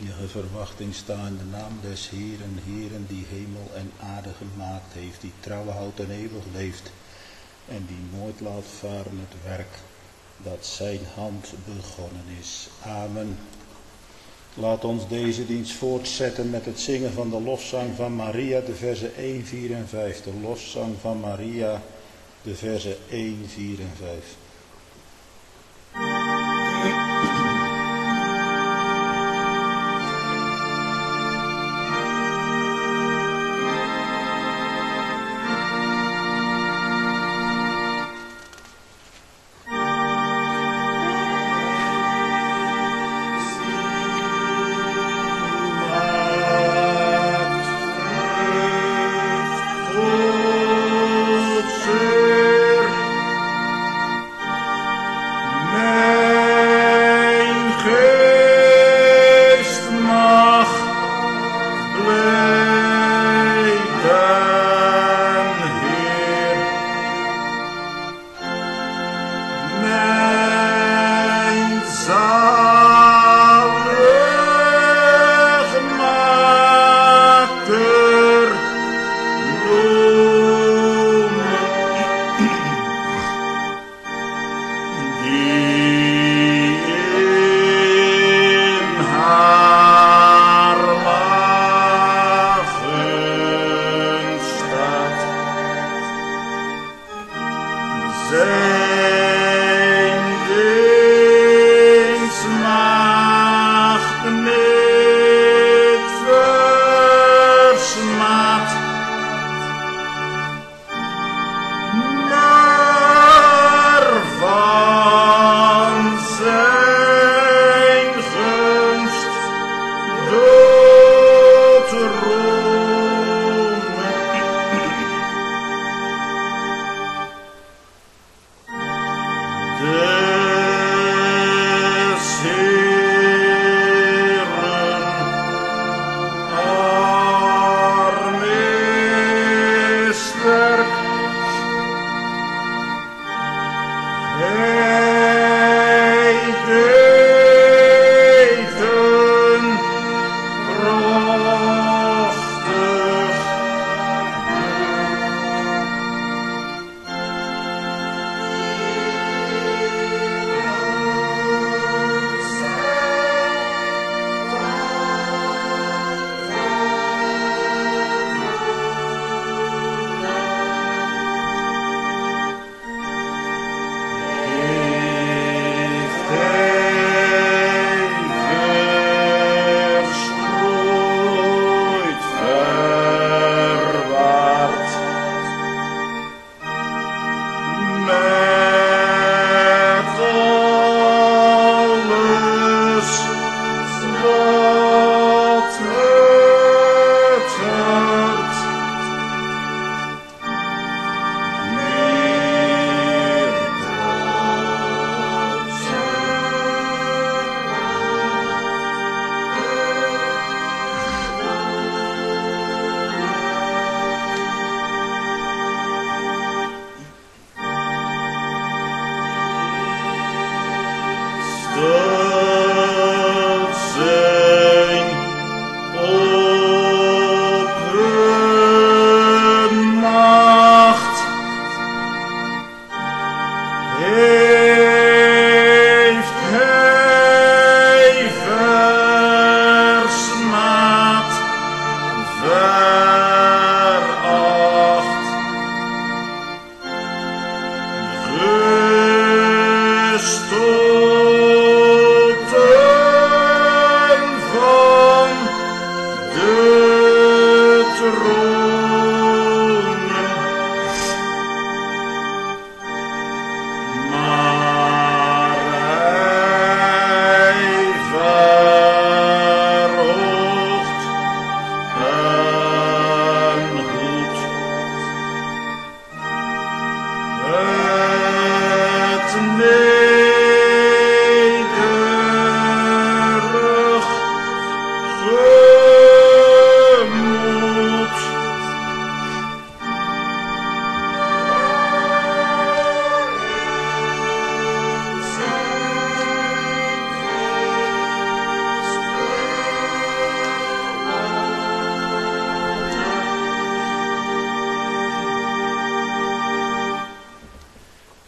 enige verwachting sta in de naam des Heeren, Heeren die hemel en aarde gemaakt heeft, die trouw houdt en eeuwig leeft en die nooit laat varen het werk dat zijn hand begonnen is. Amen. Laat ons deze dienst voortzetten met het zingen van de lofzang van Maria, de versen 1, 4 en 5. De lofzang van Maria, de versen 1, 4 en 5.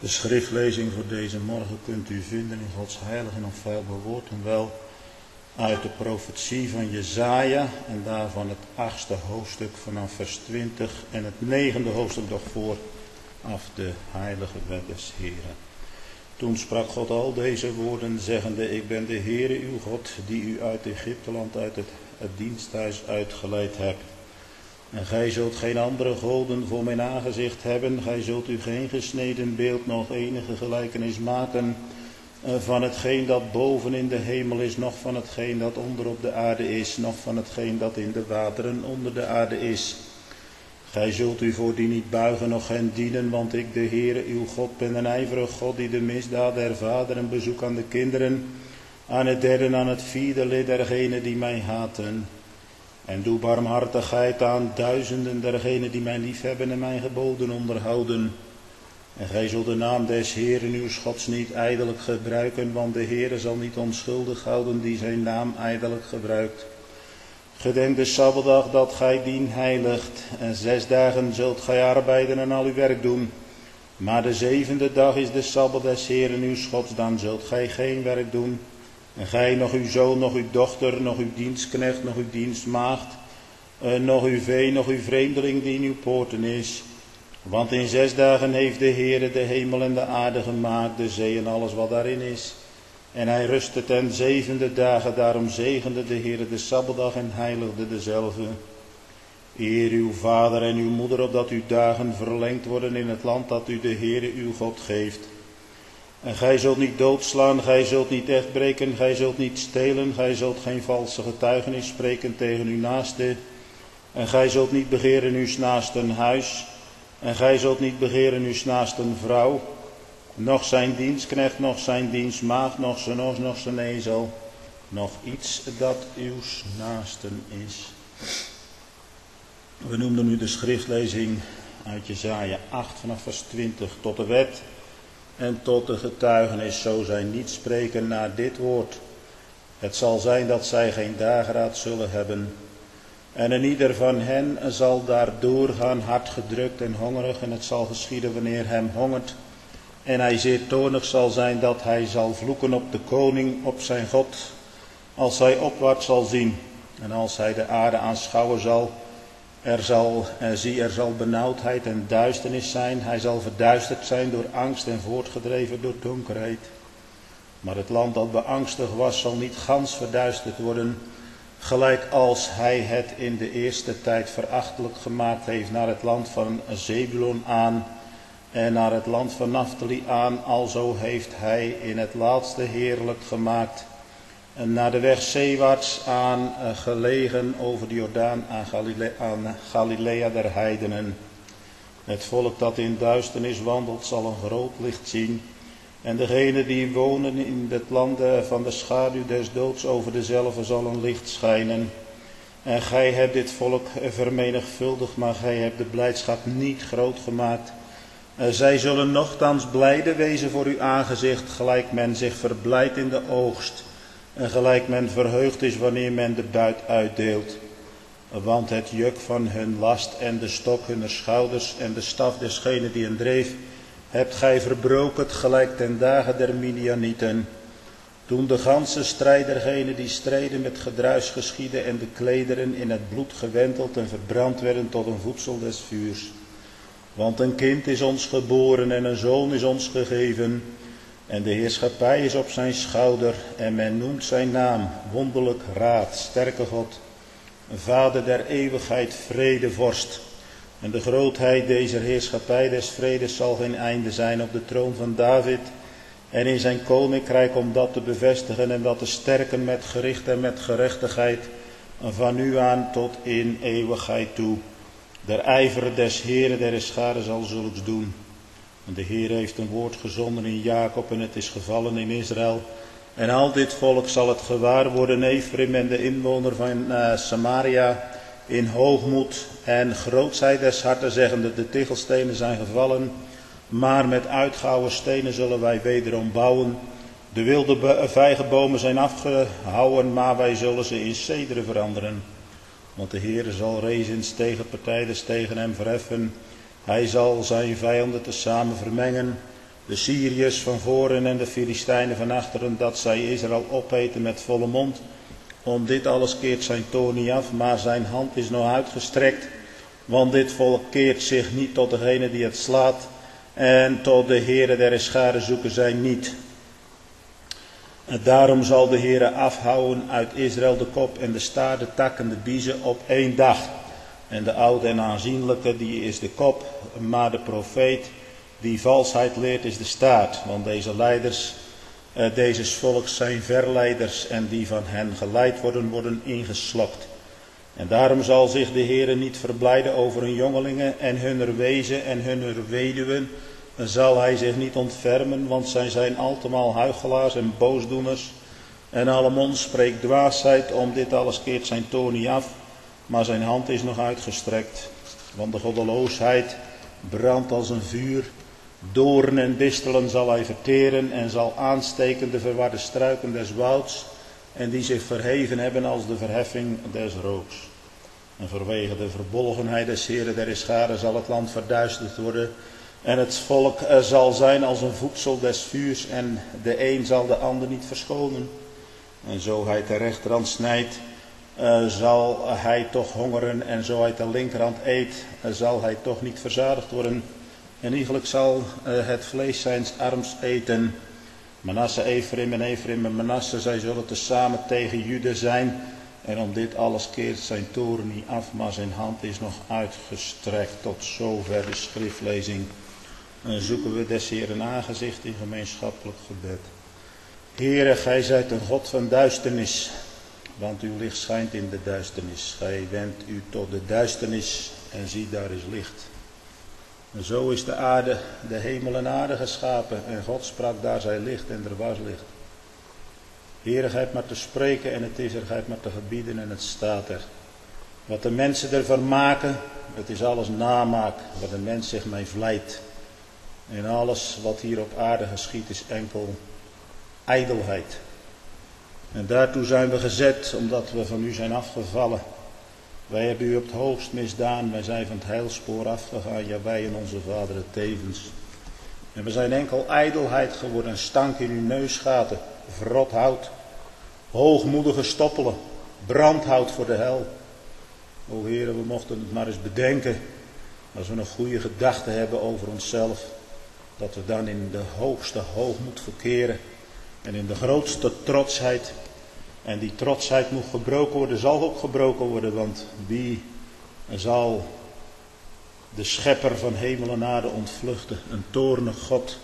De schriftlezing voor deze morgen kunt u vinden in Gods heilig en onfeilbaar woord en wel uit de profetie van Jesaja en daarvan het 8e hoofdstuk vanaf vers 20 en het 9e hoofdstuk nog vooraf de heilige wet des Heren. Toen sprak God al deze woorden zeggende, ik ben de Heere uw God die u uit Egypteland uit het diensthuis uitgeleid hebt. En gij zult geen andere goden voor mijn aangezicht hebben, gij zult u geen gesneden beeld nog enige gelijkenis maken van hetgeen dat boven in de hemel is, noch van hetgeen dat onder op de aarde is, noch van hetgeen dat in de wateren onder de aarde is. Gij zult u voor die niet buigen, noch hen dienen, want ik, de Heere, uw God, ben een ijverig God die de misdaad der vaderen bezoekt aan de kinderen, aan het derde en aan het vierde lid dergenen die mij haten. En doe barmhartigheid aan duizenden dergenen die mij liefhebben en mijn geboden onderhouden. En gij zult de naam des Heeren uw Gods niet ijdelijk gebruiken, want de Heere zal niet onschuldig houden die zijn naam ijdelijk gebruikt. Gedenk de Sabbatdag dat gij dien heiligt, en 6 dagen zult gij arbeiden en al uw werk doen. Maar de 7e dag is de Sabbat des Heeren uw Gods, dan zult gij geen werk doen. En gij, nog uw zoon, nog uw dochter, nog uw dienstknecht, nog uw dienstmaagd, nog uw vee, nog uw vreemdeling die in uw poorten is. Want in 6 dagen heeft de Heere de hemel en de aarde gemaakt, de zee en alles wat daarin is. En hij rustte ten 7e dagen, daarom zegende de Heere de Sabbatdag en heiligde dezelve. Eer uw vader en uw moeder, opdat uw dagen verlengd worden in het land dat u de Heere uw God geeft. En gij zult niet doodslaan, gij zult niet echtbreken, gij zult niet stelen, gij zult geen valse getuigenis spreken tegen uw naaste. En gij zult niet begeren uw naasten huis, en gij zult niet begeren uw naasten vrouw, noch zijn dienstknecht, noch zijn dienstmaagd, noch zijn os, noch zijn ezel, noch iets dat uw naasten is. We noemden nu de schriftlezing uit Jesaja 8 vanaf vers 20 tot de wet en tot de getuigenis, zo zij niet spreken naar dit woord. Het zal zijn dat zij geen dageraad zullen hebben. En een ieder van hen zal daar doorgaan, hard gedrukt en hongerig, en het zal geschieden wanneer hem hongert. En hij zeer toornig zal zijn dat hij zal vloeken op de koning, op zijn God, als hij opwaarts zal zien. En als hij de aarde aanschouwen zal, er zal benauwdheid en duisternis zijn. Hij zal verduisterd zijn door angst en voortgedreven door donkerheid. Maar het land dat beangstigd was, zal niet gans verduisterd worden, gelijk als hij het in de eerste tijd verachtelijk gemaakt heeft naar het land van Zebulon aan en naar het land van Naphtali aan, alzo heeft hij in het laatste heerlijk gemaakt. En naar de weg zeewaarts aan gelegen over de Jordaan aan Galilea der heidenen. Het volk dat in duisternis wandelt zal een groot licht zien. En degenen die wonen in het land van de schaduw des doods, over dezelve zal een licht schijnen. En gij hebt dit volk vermenigvuldigd, maar gij hebt de blijdschap niet groot gemaakt. Zij zullen nochtans blijde wezen voor uw aangezicht, gelijk men zich verblijdt in de oogst. En gelijk men verheugd is wanneer men de buit uitdeelt. Want het juk van hun last en de stok hunner schouders en de staf desgene die hen dreef, hebt gij verbroken gelijk ten dagen der Midianieten. Toen de ganse strijd dergenen die streden met gedruis geschiedde en de klederen in het bloed gewenteld en verbrand werden tot een voedsel des vuurs. Want een kind is ons geboren en een zoon is ons gegeven. En de heerschappij is op zijn schouder en men noemt zijn naam wonderlijk Raad, sterke God, Vader der eeuwigheid, vredevorst. En de grootheid deze heerschappij des vredes zal geen einde zijn op de troon van David en in zijn koninkrijk, om dat te bevestigen en dat te sterken met gericht en met gerechtigheid van nu aan tot in eeuwigheid toe. Der ijver des Heeren der scharen zal zulks doen. En de Heer heeft een woord gezonden in Jacob en het is gevallen in Israël. En al dit volk zal het gewaar worden, Ephraim en de inwoner van Samaria, in hoogmoed en grootsheid des harten, zeggende, de tegelstenen zijn gevallen, maar met uitgehouwen stenen zullen wij wederom bouwen. De wilde vijgenbomen zijn afgehouwen, maar wij zullen ze in cederen veranderen. Want de Heer zal rezens tegenpartij des tegen hem verheffen. Hij zal zijn vijanden tezamen vermengen. de Syriërs van voren en de Filistijnen van achteren, dat zij Israël opeten met volle mond. Om dit alles keert zijn toorn niet af, maar zijn hand is nog uitgestrekt. Want dit volk keert zich niet tot degene die het slaat. En tot de Heere der scharen zoeken zij niet. En daarom zal de Heere afhouden uit Israël de kop en de staart, de tak en de biezen op 1 dag. En de oude en aanzienlijke, die is de kop, maar de profeet die valsheid leert is de staart. Want deze leiders, deze volks zijn verleiders en die van hen geleid worden, worden ingeslokt. En daarom zal zich de Heere niet verblijden over hun jongelingen en hunner wezen en hunner weduwen. Zal hij zich niet ontfermen, want zij zijn altemaal huichelaars en boosdoeners. En alle mond spreekt dwaasheid, om dit alles keert zijn toorn niet af, maar zijn hand is nog uitgestrekt. Want de goddeloosheid brandt als een vuur, doorn en distelen zal hij verteren en zal aansteken de verwarde struiken des wouds en die zich verheven hebben als de verheffing des rooks. En vanwege de verbolgenheid des Heeren der scharen zal het land verduisterd worden en het volk zal zijn als een voedsel des vuurs en de een zal de ander niet verschonen. En zo hij ter rechterhand snijdt, zal hij toch hongeren en zo hij ter linkerhand eet, zal hij toch niet verzadigd worden. En iegelijk zal het vlees zijns arms eten. Manasse, Ephraim en Manasse, zij zullen tezamen tegen Juda zijn. En om dit alles keert zijn toorn niet af, maar zijn hand is nog uitgestrekt. Tot zover de schriftlezing. En zoeken we des Heeren aangezicht in gemeenschappelijk gebed. Heere, gij zijt een God van duisternis, want uw licht schijnt in de duisternis. Gij wendt u tot de duisternis en zie, daar is licht. En zo is de aarde, de hemel en aarde geschapen. En God sprak, daar zij licht en er was licht. Heere, gij hebt maar te spreken en het is er, gij hebt maar te gebieden en het staat er. Wat de mensen ervan maken, het is alles namaak, waar de mens zich mee vlijt. En alles wat hier op aarde geschiet is enkel ijdelheid. En daartoe zijn we gezet, omdat we van u zijn afgevallen. Wij hebben u op het hoogst misdaan, wij zijn van het heilspoor afgegaan, ja wij en onze vaderen tevens. En we zijn enkel ijdelheid geworden, een stank in uw neusgaten, verrot hout, hoogmoedige stoppelen, brandhout voor de hel. O Heere, we mochten het maar eens bedenken, als we een goede gedachte hebben over onszelf, dat we dan in de hoogste hoogmoed verkeren en in de grootste trotsheid. En die trotsheid moet gebroken worden, zal ook gebroken worden, want wie zal de schepper van hemel en aarde ontvluchten? Een toornig God,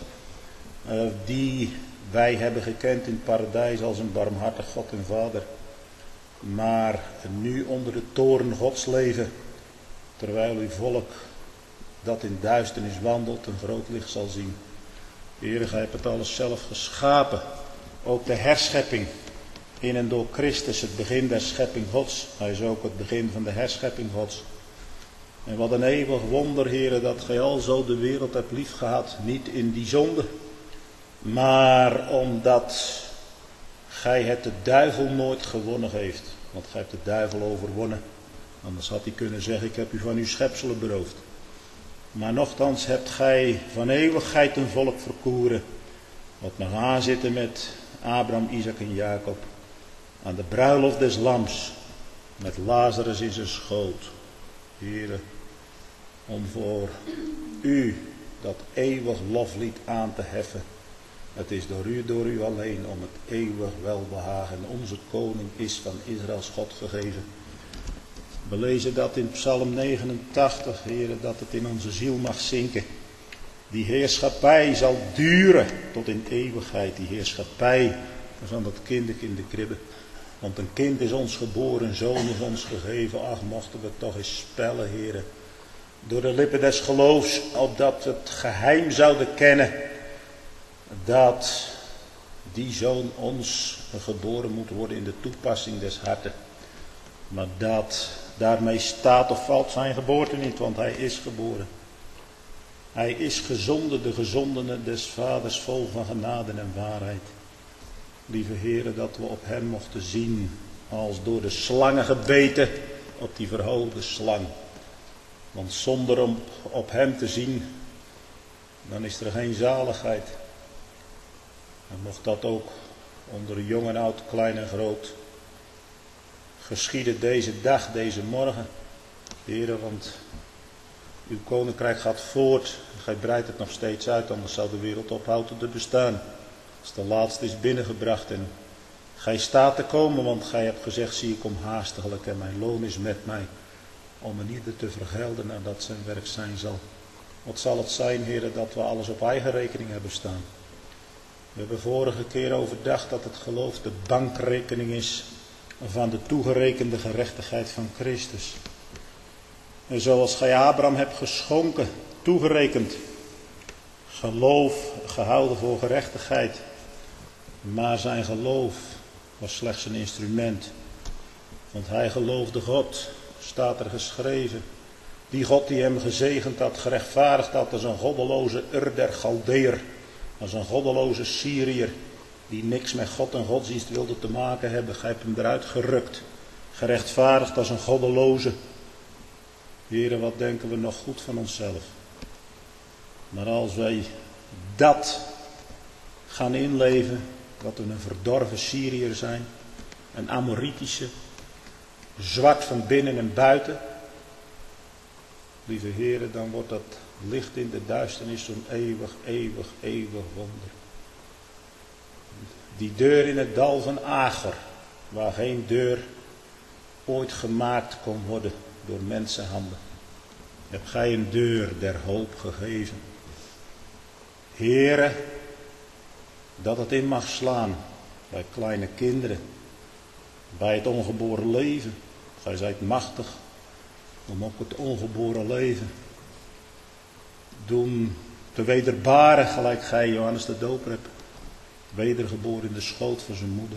die wij hebben gekend in het paradijs als een barmhartig God en Vader. Maar nu onder de toorn Gods leven, terwijl uw volk dat in duisternis wandelt, een groot licht zal zien. Heere, gij hebt het alles zelf geschapen, ook de herschepping. In en door Christus, het begin der schepping Gods. Hij is ook het begin van de herschepping Gods. En wat een eeuwig wonder, Heere, dat gij al zo de wereld hebt liefgehad. Niet in die zonde, maar omdat gij het de duivel nooit gewonnen heeft. Want gij hebt de duivel overwonnen. Anders had hij kunnen zeggen, ik heb u van uw schepselen beroofd. Maar nochtans hebt gij van eeuwigheid een volk verkoren. Wat nog aanzitten met Abraham, Isaac en Jacob. Aan de bruiloft des lams, met Lazarus in zijn schoot. Heere, om voor u dat eeuwig loflied aan te heffen. Het is door u alleen, om het eeuwig welbehagen. Onze koning is van Israëls God gegeven. We lezen dat in Psalm 89, Heere, dat het in onze ziel mag zinken. Die heerschappij zal duren tot in eeuwigheid. Die heerschappij van dat kindertje in de kribbe. Want een kind is ons geboren, een zoon is ons gegeven. Ach, mochten we toch eens spellen, Heere. Door de lippen des geloofs, opdat we het geheim zouden kennen. Dat die zoon ons geboren moet worden in de toepassing des harten. Maar dat daarmee staat of valt zijn geboorte niet, want hij is geboren. Hij is gezonden, de gezondene des vaders, vol van genade en waarheid. Lieve Heere, dat we op hem mochten zien als door de slangen gebeten, op die verhoogde slang. Want zonder op hem te zien, dan is er geen zaligheid. En mocht dat ook onder jong en oud, klein en groot geschieden deze dag, deze morgen. Heere, want uw koninkrijk gaat voort. Gij breidt het nog steeds uit, anders zou de wereld ophouden te bestaan. Als de laatste is binnengebracht en gij staat te komen, want gij hebt gezegd, zie ik kom haastiglijk en mijn loon is met mij. Om een ieder te vergelden nadat zijn werk zijn zal. Wat zal het zijn, Heere, dat we alles op eigen rekening hebben staan. We hebben vorige keer overdacht dat het geloof de bankrekening is van de toegerekende gerechtigheid van Christus. En zoals gij Abraham hebt geschonken, toegerekend, geloof gehouden voor gerechtigheid. Maar zijn geloof was slechts een instrument. Want hij geloofde God, staat er geschreven. Die God die hem gezegend had, gerechtvaardigd had als een goddeloze Ur der Galdeer. Als een goddeloze Syriër die niks met God en godsdienst wilde te maken hebben. Gij hebt hem eruit gerukt. Gerechtvaardigd als een goddeloze. Heren, wat denken we nog goed van onszelf. Maar als wij dat gaan inleven, dat we een verdorven Syriër zijn, een Amoritische, zwart van binnen en buiten. Lieve heren, dan wordt dat licht in de duisternis zo'n eeuwig, eeuwig, eeuwig wonder. Die deur in het dal van Agar, waar geen deur ooit gemaakt kon worden door mensenhanden. Heb gij een deur der hoop gegeven. Heere, dat het in mag slaan bij kleine kinderen, bij het ongeboren leven. Gij zijt machtig om ook het ongeboren leven doen te wederbaren, gelijk gij Johannes de Doper hebt wedergeboren in de schoot van zijn moeder.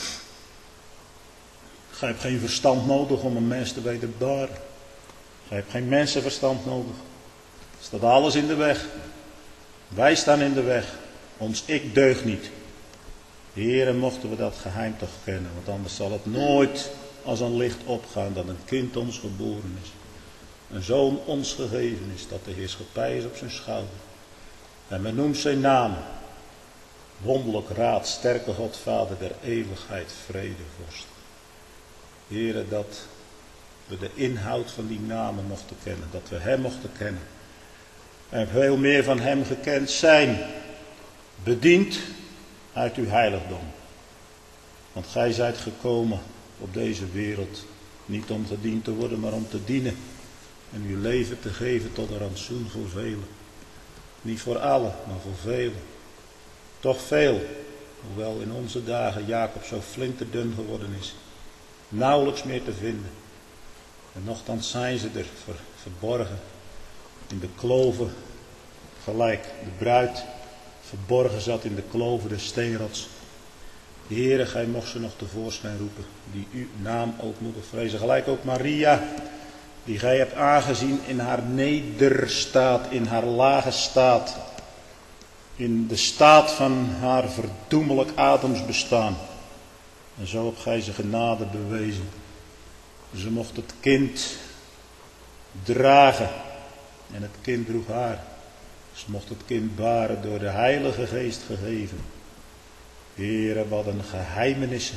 Gij hebt geen verstand nodig om een mens te wederbaren. Gij hebt geen mensenverstand nodig. Er staat alles in de weg. Wij staan in de weg. Ons ik deugt niet. Heere, mochten we dat geheim toch kennen, want anders zal het nooit als een licht opgaan dat een kind ons geboren is. Een zoon ons gegeven is, dat de heerschappij is op zijn schouder. En men noemt zijn naam. Wonderlijk raad, sterke God, Vader der eeuwigheid, vredevorst. Heere, dat we de inhoud van die namen mochten kennen, dat we hem mochten kennen. En veel meer van hem gekend zijn, bediend uit uw heiligdom. Want gij zijt gekomen op deze wereld, niet om gediend te worden, maar om te dienen. En uw leven te geven tot een rantsoen voor velen. Niet voor allen, maar voor velen. Toch veel, hoewel in onze dagen Jacob zo flinterdun geworden is. Nauwelijks meer te vinden. En nochtans zijn ze er verborgen. In de kloven, gelijk de bruid verborgen zat in de kloven des steenrots. Heere, gij mocht ze nog tevoorschijn roepen, die uw naam ook moeten vrezen. Gelijk ook Maria, die gij hebt aangezien in haar nederstaat, in haar lage staat. In de staat van haar verdoemelijk ademsbestaan. En zo hebt gij ze genade bewezen. Ze mocht het kind dragen. En het kind droeg haar. Ze mocht het kind baren, door de Heilige Geest gegeven. Heere, wat een geheimenissen.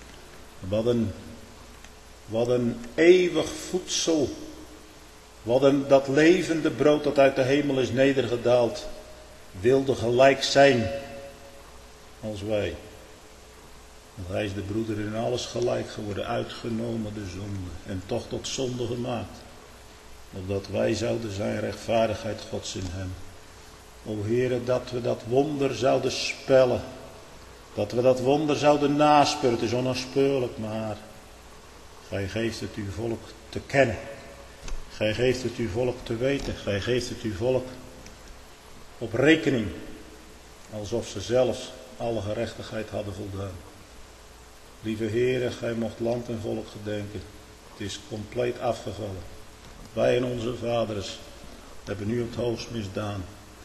Wat een eeuwig voedsel. Dat levende brood dat uit de hemel is nedergedaald. Wilde gelijk zijn als wij. Want hij is de broeder in alles gelijk geworden, uitgenomen de zonde. En toch tot zonde gemaakt. Opdat wij zouden zijn rechtvaardigheid Gods in hem. O Heere, dat we dat wonder zouden spellen. Dat we dat wonder zouden naspeuren. Het is onnaspeurlijk, maar gij geeft het uw volk te kennen. Gij geeft het uw volk te weten. Gij geeft het uw volk op rekening. Alsof ze zelfs alle gerechtigheid hadden voldaan. Lieve Heere, gij mocht land en volk gedenken. Het is compleet afgevallen. Wij en onze vaders hebben nu het hoogst misdaan.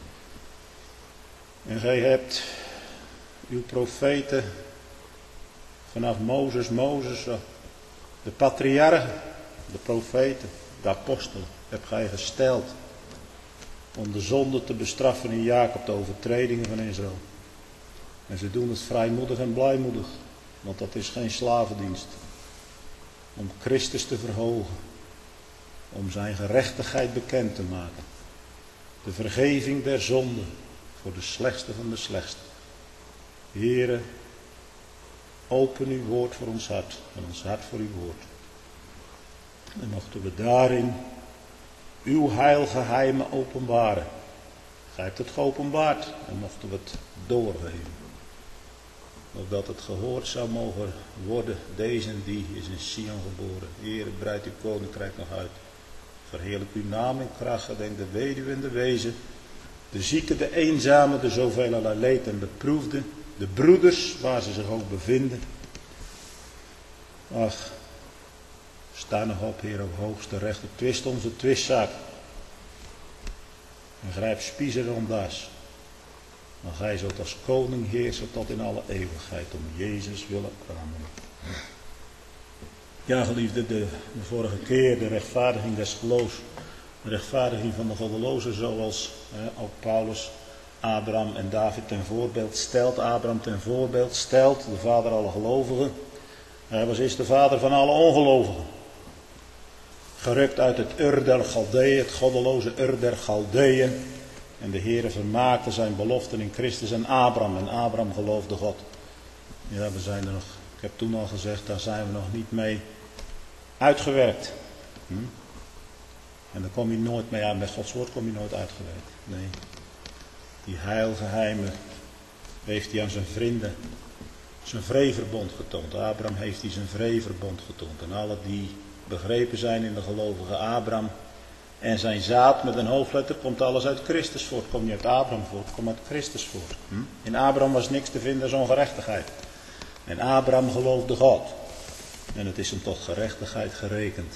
En gij hebt uw profeten vanaf Mozes, de patriarchen, de profeten, de apostelen, hebt gij gesteld om de zonde te bestraffen in Jacob, de overtredingen van Israël. En ze doen het vrijmoedig en blijmoedig, want dat is geen slavendienst. Om Christus te verhogen, om zijn gerechtigheid bekend te maken. De vergeving der zonde voor de slechtste van de slechtste. Heere, open uw woord voor ons hart en ons hart voor uw woord. En mochten we daarin uw heilgeheimen openbaren. Gij hebt het geopenbaard en mochten we het doorgeven. Opdat het gehoord zou mogen worden, deze en die is in Sion geboren. Heere, breid uw koninkrijk nog uit. Verheerlijk uw naam in kracht, gedenk de weduwe en de wezen, de zieke, de eenzame, de zoveel allerlei leed en beproefde, de broeders waar ze zich ook bevinden. Ach, sta nog op, Heer, op hoogste rechter, twist onze twistzaak. En grijp spiezen ondaas. Maar gij zult als koning heersen tot in alle eeuwigheid, om Jezus willen. Amen. Ja, geliefde, de vorige keer de rechtvaardiging des geloofs. De rechtvaardiging van de goddelozen, zoals ook Paulus Abraham en David ten voorbeeld stelt. Abraham ten voorbeeld stelt, de vader aller gelovigen. Hij was eerst de vader van alle ongelovigen. Gerukt uit het Ur der Galdeeën, het goddeloze Ur der Galdeeën. En de Heere vermaakte zijn beloften in Christus en Abraham. En Abraham geloofde God. Ja, we zijn er nog, ik heb toen al gezegd, daar zijn we nog niet mee uitgewerkt. En daar kom je nooit mee uit. Met Gods woord kom je nooit uitgewerkt. Nee. Die heilgeheimen heeft hij aan zijn vrienden zijn vreeverbond getoond. Abraham heeft hij zijn vreeverbond getoond. En alle die begrepen zijn in de gelovige Abraham en zijn zaad met een hoofdletter, komt alles uit Christus voort. Komt niet uit Abraham voort, komt uit Christus voort. In Abraham was niks te vinden als ongerechtigheid. En Abraham geloofde God. En het is hem tot gerechtigheid gerekend.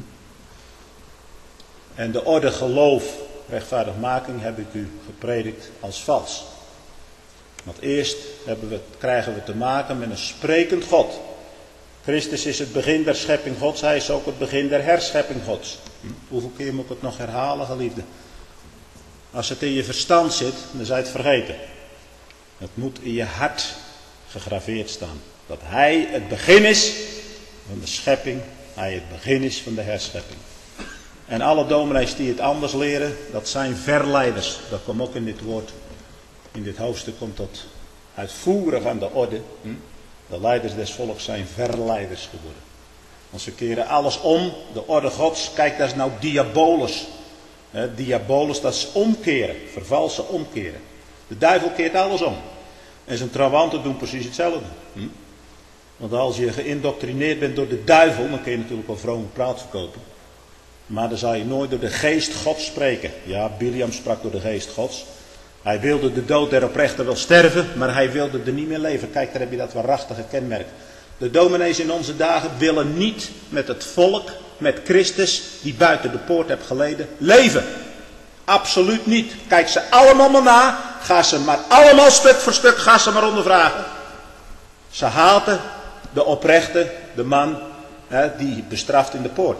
En de orde geloof, rechtvaardigmaking heb ik u gepredikt als vals. Want eerst krijgen we te maken met een sprekend God. Christus is het begin der schepping Gods, hij is ook het begin der herschepping Gods. Hoeveel keer moet ik het nog herhalen, geliefde? Als het in je verstand zit, dan zou je het vergeten. Het moet in je hart gegraveerd staan. Dat hij het begin is van de schepping, hij het begin is van de herschepping. En alle dominees die het anders leren, dat zijn verleiders. Dat komt ook in dit woord. In dit hoofdstuk komt dat uitvoerig aan de orde. De leiders des volks zijn verleiders geworden. Want ze keren alles om. De orde Gods, kijk, dat is nou diabolus. Diabolus, dat is omkeren. Vervalsen, omkeren. De duivel keert alles om. En zijn trawanten doen precies hetzelfde. Want als je geïndoctrineerd bent door de duivel, dan kun je natuurlijk wel vrome praat verkopen. Maar dan zal je nooit door de geest Gods spreken. Ja, Biliam sprak door de geest Gods. Hij wilde de dood der oprechter wel sterven, maar hij wilde er niet meer leven. Kijk, daar heb je dat waarachtige kenmerk. De dominees in onze dagen willen niet met het volk, met Christus, die buiten de poort heeft geleden, leven. Absoluut niet. Kijk ze allemaal maar na. Ga ze maar allemaal stuk voor stuk, ga ze maar ondervragen. Ze haten de oprechte, de man die bestraft in de poort.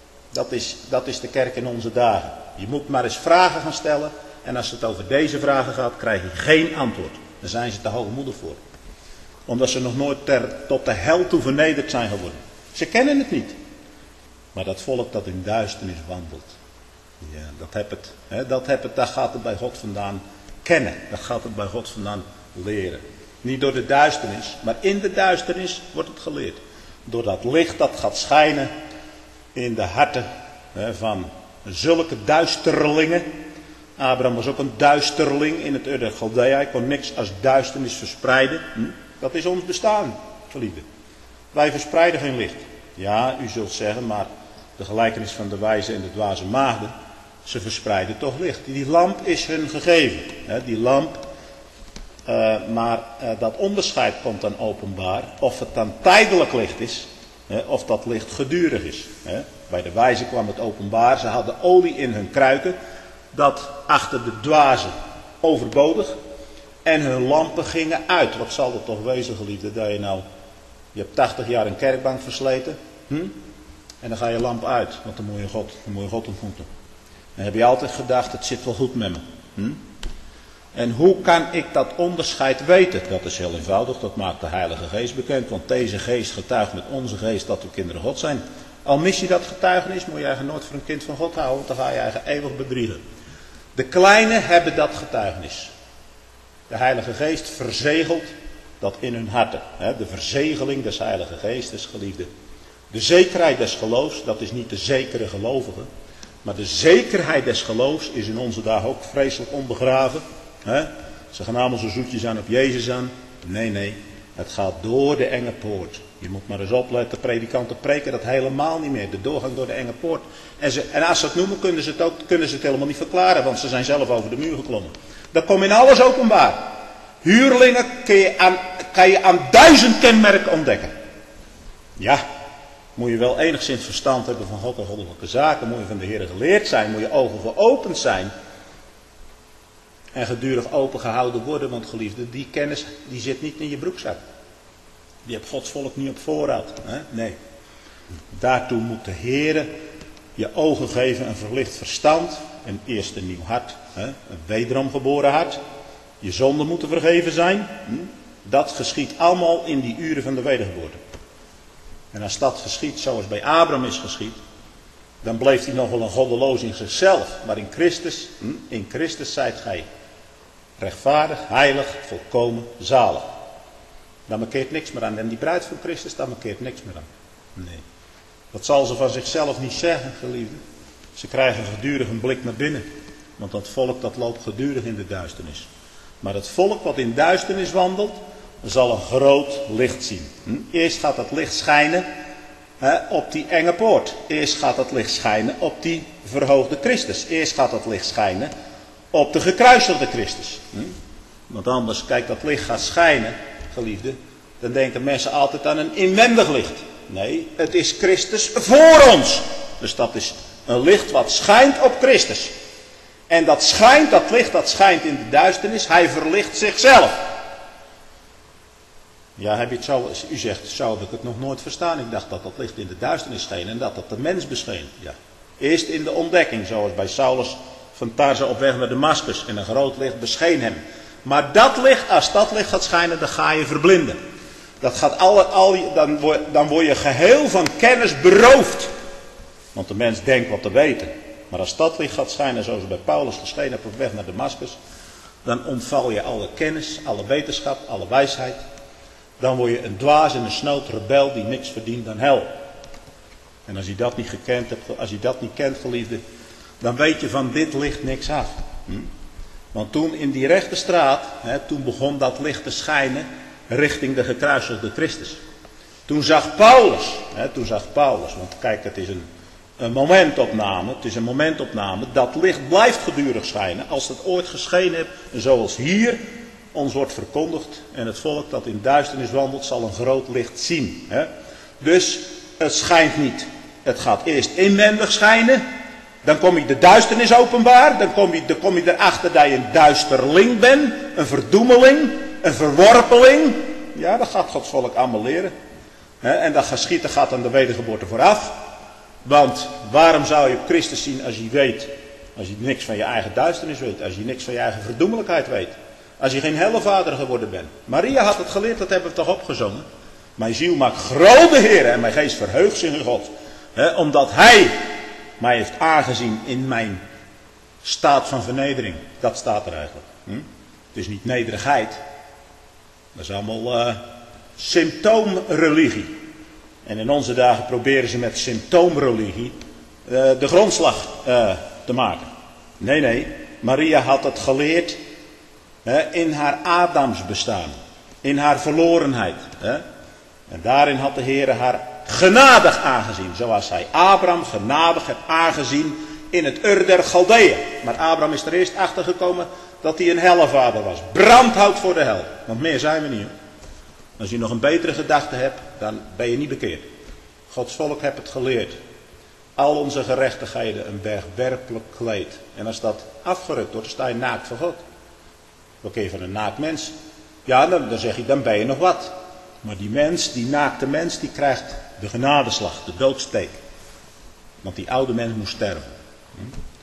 Dat is de kerk in onze dagen. Je moet maar eens vragen gaan stellen. En als het over deze vragen gaat, krijg je geen antwoord. Daar zijn ze te hoogmoedig voor. Omdat ze nog nooit tot de hel toe vernederd zijn geworden. Ze kennen het niet. Maar dat volk dat in duisternis wandelt. Ja, dat gaat het bij God vandaan kennen. Dat gaat het bij God vandaan leren. Niet door de duisternis, maar in de duisternis wordt het geleerd. Door dat licht dat gaat schijnen in de harten van zulke duisterlingen. Abraham was ook een duisterling in het Ur der Galdeeën. Hij kon niks als duisternis verspreiden. Dat is ons bestaan, geliefde. Wij verspreiden geen licht. Ja, u zult zeggen, maar de gelijkenis van de wijze en de dwaze maagden, ze verspreiden toch licht. Die lamp is hun gegeven. Die lamp, maar dat onderscheid komt dan openbaar. Of het dan tijdelijk licht is, of dat licht gedurig is. Bij de wijze kwam het openbaar. Ze hadden olie in hun kruiken. Dat achter de dwazen overbodig. En hun lampen gingen uit. Wat zal het toch wezen, geliefde, dat je hebt 80 jaar een kerkbank versleten. En dan ga je lamp uit. Want dan moet je God ontmoeten. Dan heb je altijd gedacht, het zit wel goed met me. En hoe kan ik dat onderscheid weten? Dat is heel eenvoudig, dat maakt de Heilige Geest bekend. Want deze geest getuigt met onze geest dat we kinderen God zijn. Al mis je dat getuigenis, moet je eigenlijk nooit voor een kind van God houden, want dan ga je eigen eeuwig bedriegen. De kleinen hebben dat getuigenis. De Heilige Geest verzegelt dat in hun harten. De verzegeling des Heilige Geestes, geliefde. De zekerheid des geloofs, dat is niet de zekere gelovige. Maar de zekerheid des geloofs is in onze dagen ook vreselijk onbegraven. Ze gaan allemaal zo zoetjes aan op Jezus aan. Nee, het gaat door de enge poort. Je moet maar eens opletten, predikanten preken dat helemaal niet meer. De doorgang door de enge poort. En als ze het noemen, kunnen ze het helemaal niet verklaren, want ze zijn zelf over de muur geklommen. Dat komt in alles openbaar. Huurlingen kan je aan 1000 kenmerken ontdekken. Ja, moet je wel enigszins verstand hebben van God en goddelijke zaken. Moet je van de Heer geleerd zijn. Moet je ogen geopend zijn. En gedurig open gehouden worden. Want geliefde, die kennis die zit niet in je broekzak. Die hebt Gods volk niet op voorraad. Nee. Daartoe moet de Heer je ogen geven, een verlicht verstand. En eerst een nieuw hart. Een wederom geboren hart. Je zonden moeten vergeven zijn. Dat geschiet allemaal in die uren van de wedergeboorte. En als dat geschiet zoals bij Abraham is geschied, dan bleef hij nog wel een goddeloos in zichzelf. Maar in Christus zijt gij rechtvaardig, heilig, volkomen, zalig. Dan markeert niks meer aan. En die bruid van Christus, daar markeert niks meer aan. Nee. Dat zal ze van zichzelf niet zeggen, geliefde. Ze krijgen gedurig een blik naar binnen. Want dat volk dat loopt gedurig in de duisternis. Maar het volk wat in duisternis wandelt, zal een groot licht zien. Eerst gaat het licht schijnen op die enge poort. Eerst gaat het licht schijnen op die verhoogde Christus. Eerst gaat het licht schijnen op de gekruisigde Christus. Want anders, kijk, dat licht gaat schijnen, geliefde, dan denken mensen altijd aan een inwendig licht. Nee, het is Christus voor ons. Dus dat is een licht wat schijnt op Christus. En dat licht dat schijnt in de duisternis, hij verlicht zichzelf. Ja, heb je het zo, u zegt, zo heb ik het nog nooit verstaan. Ik dacht dat dat licht in de duisternis scheen en dat dat de mens bescheen. Ja. Eerst in de ontdekking, zoals bij Saulus van Tarza op weg naar Damascus. En een groot licht bescheen hem. Maar dat licht, als dat licht gaat schijnen, dan ga je verblinden. Dat gaat dan word je geheel van kennis beroofd. Want de mens denkt wat te weten. Maar als dat licht gaat schijnen, zoals het bij Paulus geschenen heeft op weg naar Damascus, dan ontval je alle kennis, alle wetenschap, alle wijsheid. Dan word je een dwaas en een snoot rebel die niks verdient dan hel. En als je dat niet gekend hebt, als je dat niet kent, geliefde, dan weet je van dit licht niks af. Want toen in die rechte straat, toen begon dat licht te schijnen richting de gekruisigde Christus. Toen zag Paulus, want kijk, het is een momentopname. Het is een momentopname. Dat licht blijft gedurig schijnen. Als het ooit geschenen heeft, zoals hier ons wordt verkondigd. En het volk dat in duisternis wandelt, zal een groot licht zien. Dus het schijnt niet. Het gaat eerst inwendig schijnen. Dan kom je de duisternis openbaar. Dan kom je erachter dat je een duisterling bent. Een verdoemeling. Een verworpeling. Ja, dat gaat Gods volk allemaal leren. En dat geschieden gaat aan de wedergeboorte vooraf. Want waarom zou je op Christus zien als je weet, als je niks van je eigen duisternis weet, als je niks van je eigen verdoemelijkheid weet, als je geen hellevader geworden bent. Maria had het geleerd, dat hebben we toch opgezongen. Mijn ziel maakt grote Heer en mijn geest verheugt zich in God. Omdat Hij mij heeft aangezien in mijn staat van vernedering. Dat staat er eigenlijk. Het is niet nederigheid. Dat is allemaal symptoomreligie. En in onze dagen proberen ze met symptoomreligie de grondslag te maken. Nee. Maria had het geleerd in haar Adams bestaan. In haar verlorenheid. En daarin had de Heer haar genadig aangezien. Zoals hij Abraham genadig heeft aangezien in het Ur der Galdeeën. Maar Abraham is er eerst achter gekomen dat hij een hellevader was. Brandhout voor de hel. Want meer zijn we niet. Hoor. Als je nog een betere gedachte hebt, dan ben je niet bekeerd. Gods volk heeft het geleerd. Al onze gerechtigheden een wegwerpelijk kleed. En als dat afgerukt wordt, dan sta je naakt voor God. Wat kun je van een naakt mens? Ja, dan zeg je, dan ben je nog wat. Maar die naakte mens, die krijgt de genadeslag, de doodsteek. Want die oude mens moest sterven.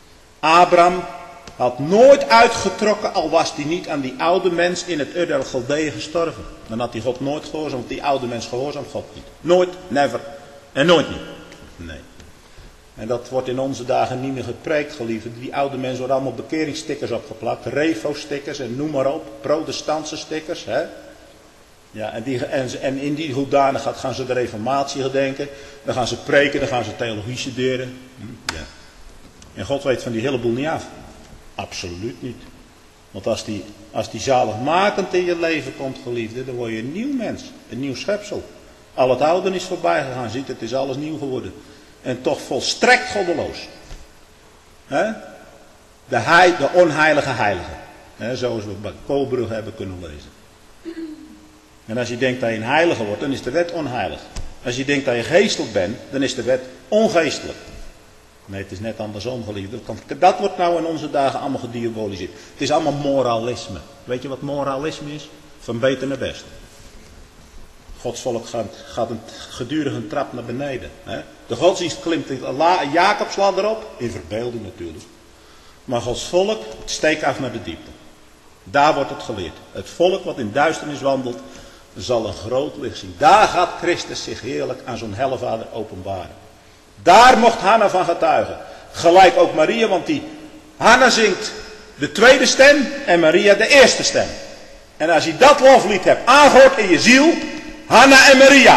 Abraham had nooit uitgetrokken, al was hij niet aan die oude mens in het Ur der Galdeeën gestorven. Dan had hij God nooit gehoorzaamd, want die oude mens gehoorzaamt God niet. Nooit, never en nooit niet. Nee. En dat wordt in onze dagen niet meer gepreekt, geliefden. Die oude mensen worden allemaal bekeringsstickers opgeplakt. Revo-stickers en noem maar op. Protestantse stickers. Hè? Ja, en in die hoedanigheid gaan ze de reformatie gedenken. Dan gaan ze preken, dan gaan ze theologie studeren. Ja. En God weet van die hele boel niet af. Absoluut niet. Want als die zaligmakend in je leven komt, geliefde, dan word je een nieuw mens. Een nieuw schepsel. Al het oude is voorbij gegaan. Ziet, het is alles nieuw geworden. En toch volstrekt goddeloos. He? De onheilige heilige. He, zoals we bij Koolbrug hebben kunnen lezen. En als je denkt dat je een heilige wordt, dan is de wet onheilig. Als je denkt dat je geestelijk bent, dan is de wet ongeestelijk. Nee, het is net andersom, geliefde. Dat wordt nou in onze dagen allemaal gediaboliseerd. Het is allemaal moralisme. Weet je wat moralisme is? Van beter naar best. Gods volk gaat gedurig een trap naar beneden. Hè? De godsdienst klimt een Jacobsladder op. In verbeelding natuurlijk. Maar Gods volk steekt af naar de diepte. Daar wordt het geleerd. Het volk wat in duisternis wandelt, zal een groot licht zien. Daar gaat Christus zich heerlijk aan zo'n hellevader openbaren. Daar mocht Hanna van getuigen. Gelijk ook Maria, want Hanna zingt de tweede stem en Maria de eerste stem. En als je dat loflied hebt aangehoord in je ziel, Hanna en Maria.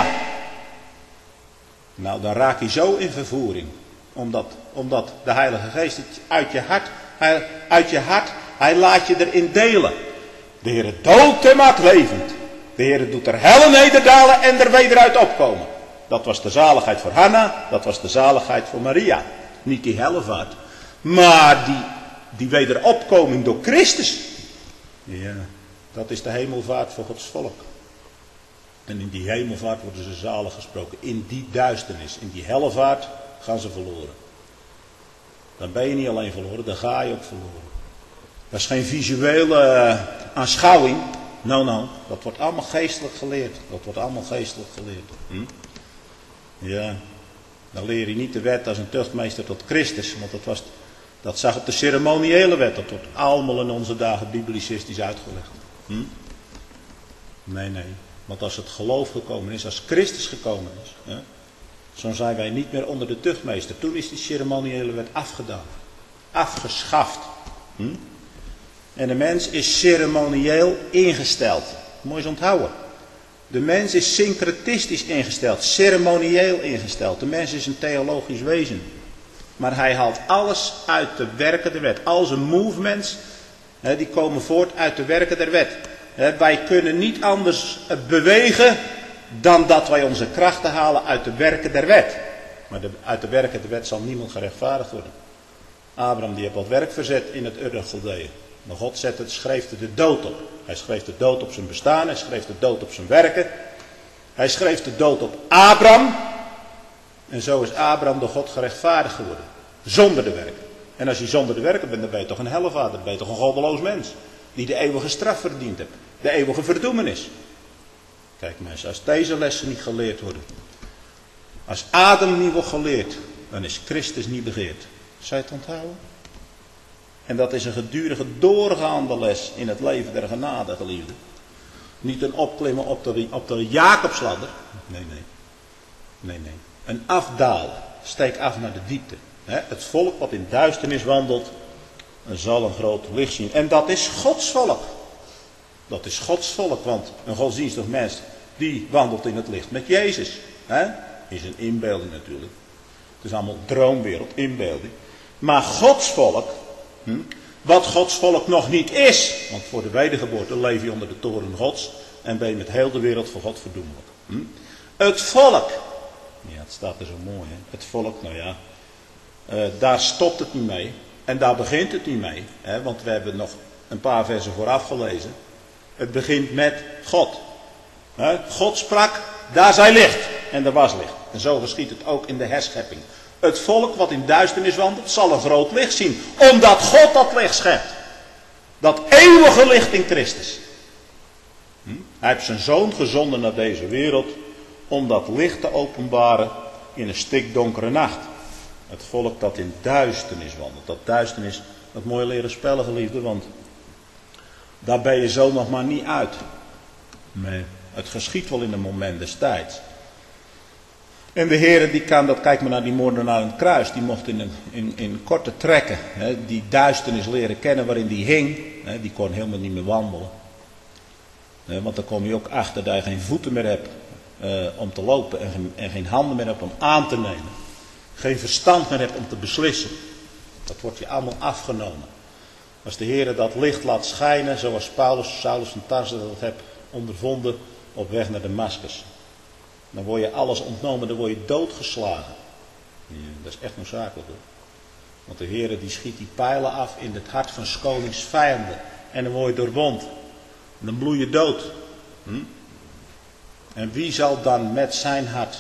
Nou, dan raak je zo in vervoering. Omdat de Heilige Geest uit je hart, hij laat je erin delen. De Heer doodt en maakt levend. De Heer doet er helle nederdalen en er wederuit opkomen. Dat was de zaligheid voor Hanna, dat was de zaligheid voor Maria. Niet die hellevaart, maar die wederopkoming door Christus. Ja, dat is de hemelvaart voor Gods volk. En in die hemelvaart worden ze zalig gesproken. In die duisternis, in die hellevaart gaan ze verloren. Dan ben je niet alleen verloren, dan ga je ook verloren. Dat is geen visuele aanschouwing. Nou, dat wordt allemaal geestelijk geleerd. Dat wordt allemaal geestelijk geleerd. Ja, dan leer je niet de wet als een tuchtmeester tot Christus. Want dat zag op de ceremoniële wet. Dat wordt allemaal in onze dagen biblicistisch uitgelegd. Nee. Want als het geloof gekomen is, als Christus gekomen is, zo zijn wij niet meer onder de tuchtmeester. Toen is die ceremoniële wet afgedaan. Afgeschaft. En de mens is ceremonieel ingesteld. Moet je eens onthouden. De mens is syncretistisch ingesteld. Ceremonieel ingesteld. De mens is een theologisch wezen. Maar hij haalt alles uit de werken der wet. Al zijn movements, die komen voort uit de werken der wet. Wij kunnen niet anders bewegen dan dat wij onze krachten halen uit de werken der wet. Maar uit de werken der wet zal niemand gerechtvaardigd worden. Abraham die heeft wat werk verzet in het Ur der Galdeeën. Maar God schreef er de dood op. Hij schreef de dood op zijn bestaan. Hij schreef de dood op zijn werken. Hij schreef de dood op Abraham. En zo is Abraham door God gerechtvaardigd geworden. Zonder de werken. En als je zonder de werken bent, dan ben je toch een hellevader. Dan ben je toch een goddeloos mens. Die de eeuwige straf verdiend hebt. De eeuwige verdoemenis. Kijk mensen, als deze lessen niet geleerd worden. Als Adam niet wordt geleerd, dan is Christus niet begeerd. Zou je het onthouden? En dat is een gedurige doorgaande les in het leven der genade, geliefde. Niet een opklimmen op de Jacobsladder. Nee. Een afdalen. Steek af naar de diepte. Het volk wat in duisternis wandelt, zal een groot licht zien. En dat is Gods volk. Dat is Gods volk, want een godsdienstig mens, die wandelt in het licht met Jezus. Is een inbeelding natuurlijk. Het is allemaal droomwereld, inbeelding. Maar Gods volk, wat Gods volk nog niet is. Want voor de wedergeboorte leef je onder de toren Gods. En ben je met heel de wereld voor God verdoemelijk. Het volk. Ja, het staat er zo mooi. Hè? Het volk, nou ja. Daar stopt het niet mee. En daar begint het niet mee. Hè? Want we hebben nog een paar versen vooraf gelezen. Het begint met God. God sprak, daar zij licht. En er was licht. En zo geschiet het ook in de herschepping. Het volk wat in duisternis wandelt, zal een groot licht zien. Omdat God dat licht schept. Dat eeuwige licht in Christus. Hij heeft zijn zoon gezonden naar deze wereld. Om dat licht te openbaren in een stikdonkere nacht. Het volk dat in duisternis wandelt. Dat duisternis, dat mooie leren spellen, geliefde, want daar ben je zo nog maar niet uit. Nee, het geschiet wel in een moment des tijds. En de Heer die kan, dat kijk maar naar die moordenaar aan het kruis, die mocht in korte trekken die duisternis leren kennen waarin die hing. Die kon helemaal niet meer wandelen. Want dan kom je ook achter dat je geen voeten meer hebt om te lopen en geen handen meer hebt om aan te nemen. Geen verstand meer hebt om te beslissen. Dat wordt je allemaal afgenomen. Als de Heer dat licht laat schijnen, zoals Saulus van Tarsus dat heeft ondervonden op weg naar Damascus. Dan word je alles ontnomen, dan word je doodgeslagen. Ja, dat is echt noodzakelijk hoor. Want de Heer die schiet die pijlen af in het hart van 's konings vijanden. En dan word je doorwond. En dan bloei je dood. En wie zal dan met zijn hart...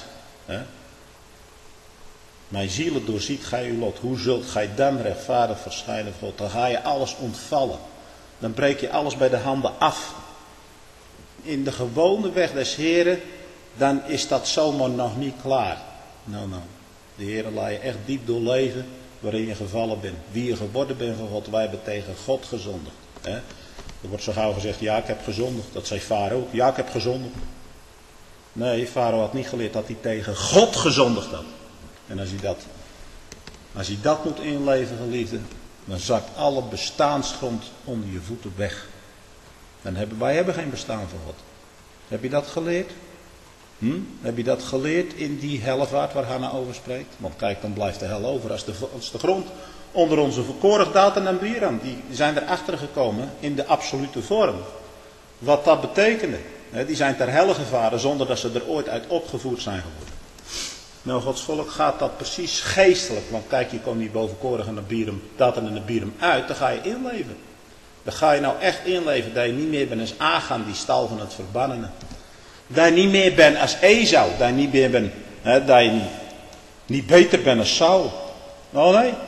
Mijn zielen doorziet gij uw lot. Hoe zult gij dan rechtvaardig verschijnen voor God? Dan ga je alles ontvallen. Dan breek je alles bij de handen af. In de gewone weg des Heren, dan is dat zomaar nog niet klaar. Nou. De Heer laat je echt diep doorleven waarin je gevallen bent. Wie je geworden bent van God. Wij hebben tegen God gezondigd. Er wordt zo gauw gezegd, ja ik heb gezondigd. Dat zei Farao. Ja ik heb gezondigd. Nee, Farao had niet geleerd dat hij tegen God gezondigd had. En als hij dat moet inleven, geliefde, dan zakt alle bestaansgrond onder je voeten weg. Wij hebben geen bestaan voor God. Heb je dat geleerd? Heb je dat geleerd in die hellevaart waar Hanna over spreekt? Want kijk, dan blijft de hel over. Als de grond onder onze verkoren Datan en Abiram, die zijn erachter gekomen in de absolute vorm. Wat dat betekende. Die zijn ter helle gevaren zonder dat ze er ooit uit opgevoerd zijn geworden. Nou, Gods volk gaat dat precies geestelijk. Want kijk, je komt niet boven Korach en Abiram, Datan en Abiram uit. Dan ga je inleven. Dan ga je nou echt inleven dat je niet meer bent als Achan, die stal van het verbannene. Dat je niet meer bent als Esau. Dat je niet meer bent, dat je niet beter bent als Saul. Oh nee.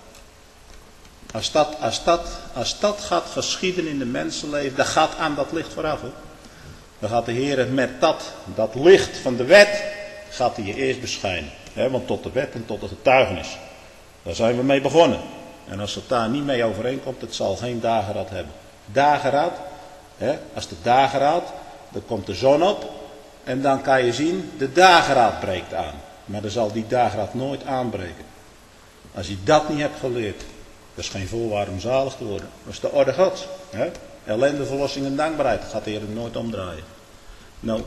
Als dat gaat geschieden in de mensenleven, dan gaat aan dat licht vooraf. Hoor. Dan gaat de Heer met dat licht van de wet, gaat hij je eerst beschijnen. Want tot de wet en tot de getuigenis. Daar zijn we mee begonnen. En als het daar niet mee overeenkomt, het zal geen dageraad hebben. Dageraad, als de dageraad, dan komt de zon op. En dan kan je zien, de dageraad breekt aan. Maar dan zal die dageraad nooit aanbreken. Als je dat niet hebt geleerd, dat is geen voorwaarde om zalig te worden. Dat is de orde Gods. Ellende, verlossing en dankbaarheid. Dat gaat de Heer nooit omdraaien. Nou.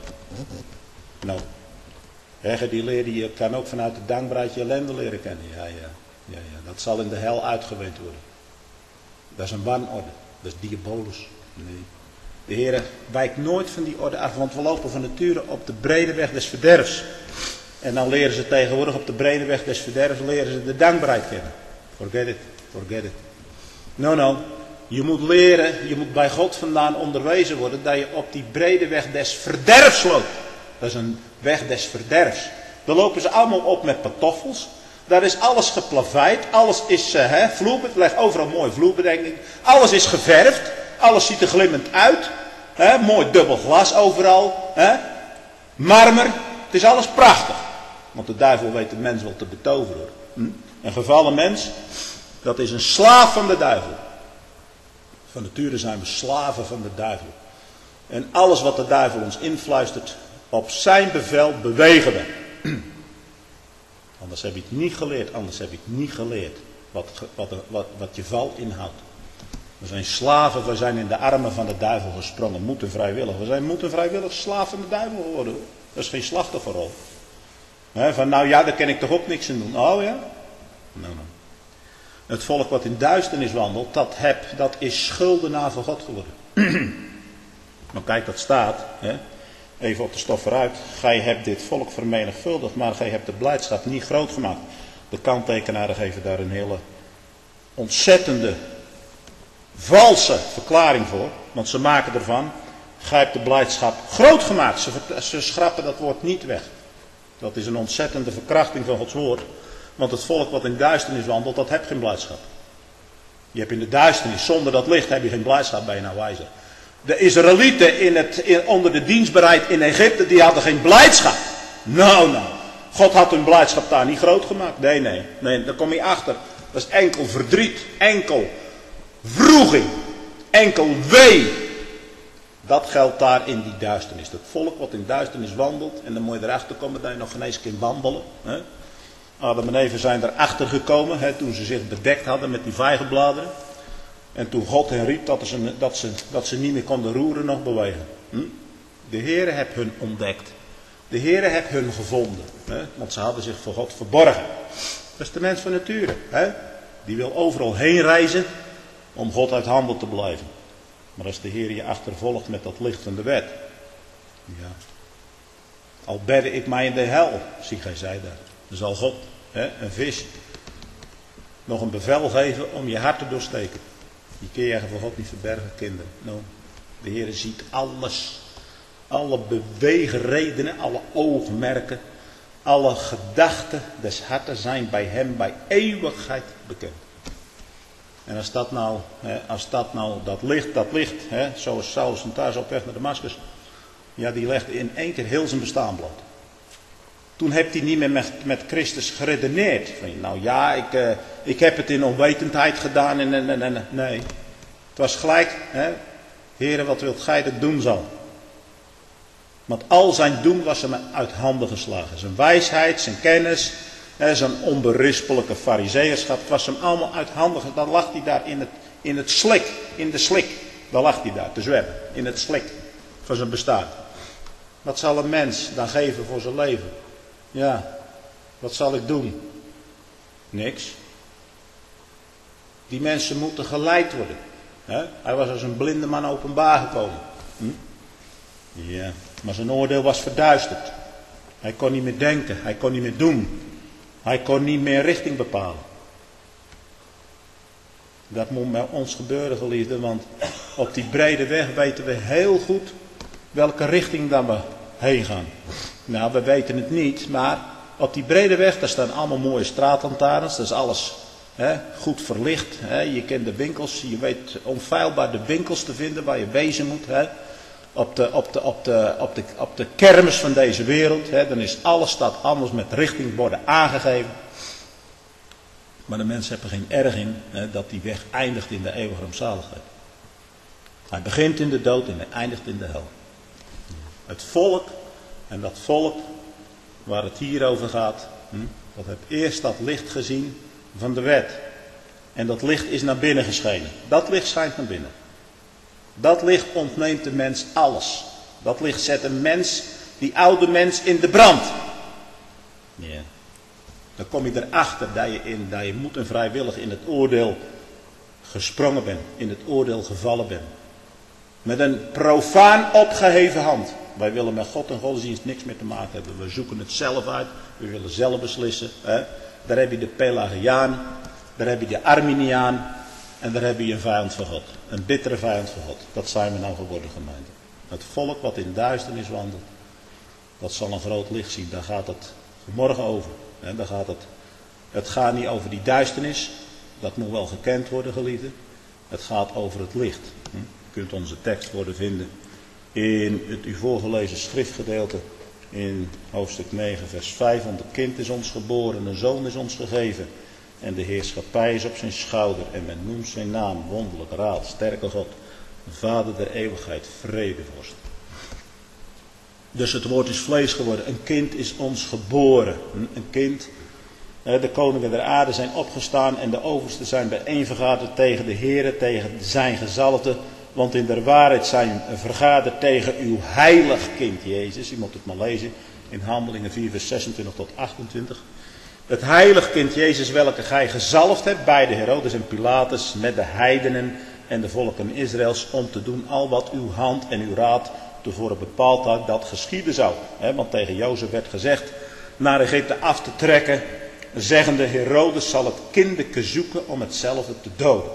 Die leer je kan ook vanuit de dankbaarheid je ellende leren kennen. Ja. Dat zal in de hel uitgewend worden. Dat is een wanorde. Dat is diabolus. Nee. De Heer wijkt nooit van die orde af. Want we lopen van nature op de brede weg des verderfs. En dan leren ze tegenwoordig op de brede weg des verderfs leren ze de dankbaarheid kennen. Forget it. No. Je moet leren, je moet bij God vandaan onderwezen worden dat je op die brede weg des verderfs loopt. Dat is een weg des verderfs. Daar lopen ze allemaal op met pantoffels. Daar is alles geplaveid. Alles is vloerbedekking. Leg overal mooi vloerbedekking. Alles is geverfd. Alles ziet er glimmend uit. Mooi dubbel glas overal. Marmer. Het is alles prachtig. Want de duivel weet de mens wel te betoveren. Een gevallen mens, dat is een slaaf van de duivel. Van nature zijn we slaven van de duivel. En alles wat de duivel ons influistert, op zijn bevel bewegen we. Anders heb je het niet geleerd. Wat je val inhoudt. We zijn slaven, we zijn in de armen van de duivel gesprongen. Moeten vrijwillig. We moeten vrijwillig slaaf van de duivel worden. Dat is geen slachtofferrol. Daar kan ik toch ook niks in doen. Oh ja? Nou. Het volk wat in duisternis wandelt, dat is schuldenaar voor God geworden. Maar kijk, dat staat, even op de stof eruit. Gij hebt dit volk vermenigvuldigd, maar gij hebt de blijdschap niet groot gemaakt. De kanttekenaren geven daar een hele ontzettende, valse verklaring voor. Want ze maken ervan, gij hebt de blijdschap groot gemaakt. Ze schrappen dat woord niet weg. Dat is een ontzettende verkrachting van Gods woord. Want het volk wat in duisternis wandelt, dat heeft geen blijdschap. Je hebt in de duisternis, zonder dat licht heb je geen blijdschap, ben je nou wijzer. De Israëlieten onder de dienstbaarheid in Egypte, die hadden geen blijdschap. Nou. God had hun blijdschap daar niet groot gemaakt. Nee, daar kom je achter. Dat is enkel verdriet, enkel wroeging, enkel wee. Dat geldt daar in die duisternis. Dat volk wat in duisternis wandelt. En dan moet je erachter komen dat je nog geen eens kunt wandelen. Hè? Adam en Eva zijn erachter gekomen. Hè, toen ze zich bedekt hadden met die vijgenbladeren. En toen God hen riep dat ze niet meer konden roeren nog bewegen. De Heere heeft hun ontdekt. De Heere heeft hun gevonden. Hè? Want ze hadden zich voor God verborgen. Dat is de mens van nature. Hè? Die wil overal heen reizen om God uit handen te blijven. Maar als de Heer je achtervolgt met dat licht van de wet. Ja. Al bedde ik mij in de hel, zie gij zei daar. Dan zal God, een vis, nog een bevel geven om je hart te doorsteken. Die kun je voor God niet verbergen, kinderen. No. De Heer ziet alles. Alle beweegredenen, alle oogmerken, alle gedachten des harten zijn bij hem bij eeuwigheid bekend. En als dat licht, zoals Saulus en Tarsus op weg naar Damascus, ja, die legde in één keer heel zijn bestaan bloot. Toen heeft hij niet meer met Christus geredeneerd. Van, nou ja, ik heb het in onwetendheid gedaan en nee. Het was gelijk, Heere, wat wilt gij dat doen zal? Want al zijn doen was hem uit handen geslagen. Zijn wijsheid, zijn kennis, zijn onberispelijke farizeeërschap. Het was hem allemaal uit handen geslagen. Dan lag hij daar in het slik, in de slik. Dan lag hij daar te zwemmen, in het slik van zijn bestaan. Wat zal een mens dan geven voor zijn leven? Ja, wat zal ik doen? Niks. Die mensen moeten geleid worden. Hij was als een blinde man openbaar gekomen. Ja, maar zijn oordeel was verduisterd. Hij kon niet meer denken, hij kon niet meer doen. Hij kon niet meer richting bepalen. Dat moet met ons gebeuren, geliefden, want op die brede weg weten we heel goed welke richting dan we heen gaan. Nou, we weten het niet, maar op die brede weg, daar staan allemaal mooie straatlantaarns, dat is alles goed verlicht. Je kent de winkels, je weet onfeilbaar de winkels te vinden waar je wezen moet. Op de kermis van deze wereld, dan is alles staat anders met richtingborden aangegeven. Maar de mensen hebben geen erg in dat die weg eindigt in de eeuwige rampzaligheid. Hij begint in de dood en hij eindigt in de hel. Het volk, en dat volk waar het hier over gaat, dat heeft eerst dat licht gezien van de wet. En dat licht is naar binnen geschenen. Dat licht schijnt naar binnen. Dat licht ontneemt de mens alles. Dat licht zet een mens, die oude mens, in de brand. Ja. Dan kom je erachter dat je moed en vrijwillig in het oordeel gesprongen bent. In het oordeel gevallen bent. Met een profaan opgeheven hand. Wij willen met God en godsdienst niks meer te maken hebben. We zoeken het zelf uit. We willen zelf beslissen. Daar heb je de Pelagiaan. Daar heb je de Arminiaan. En daar heb je een vijand van God. Een bittere vijand van God. Dat zijn we nou geworden, gemeente. Het volk wat in duisternis wandelt. Dat zal een groot licht zien. Daar gaat het morgen over. Daar gaat het gaat niet over die duisternis. Dat moet wel gekend worden, geliefden. Het gaat over het licht. Je kunt onze tekst worden vinden in het u voorgelezen schriftgedeelte. In hoofdstuk 9 vers 5. Want een kind is ons geboren, een zoon is ons gegeven. En de heerschappij is op zijn schouder. En men noemt zijn naam wonderlijk raad, sterke God. Vader der eeuwigheid, vredevorst. Dus het woord is vlees geworden. Een kind is ons geboren. Een kind. De koningen der aarde zijn opgestaan. En de oversten zijn bijeenvergaderd tegen de Heere, tegen zijn gezalfde. Want in der waarheid zijn vergaderd tegen uw heilig kind Jezus. U moet het maar lezen in Handelingen 4 vers 26 tot 28. Het heilig kind Jezus welke gij gezalfd hebt bij de Herodes en Pilatus met de heidenen en de volken Israëls om te doen al wat uw hand en uw raad tevoren bepaald had dat geschieden zou. Want tegen Jozef werd gezegd naar Egypte af te trekken, zeggende Herodes zal het kindeke zoeken om hetzelfde te doden.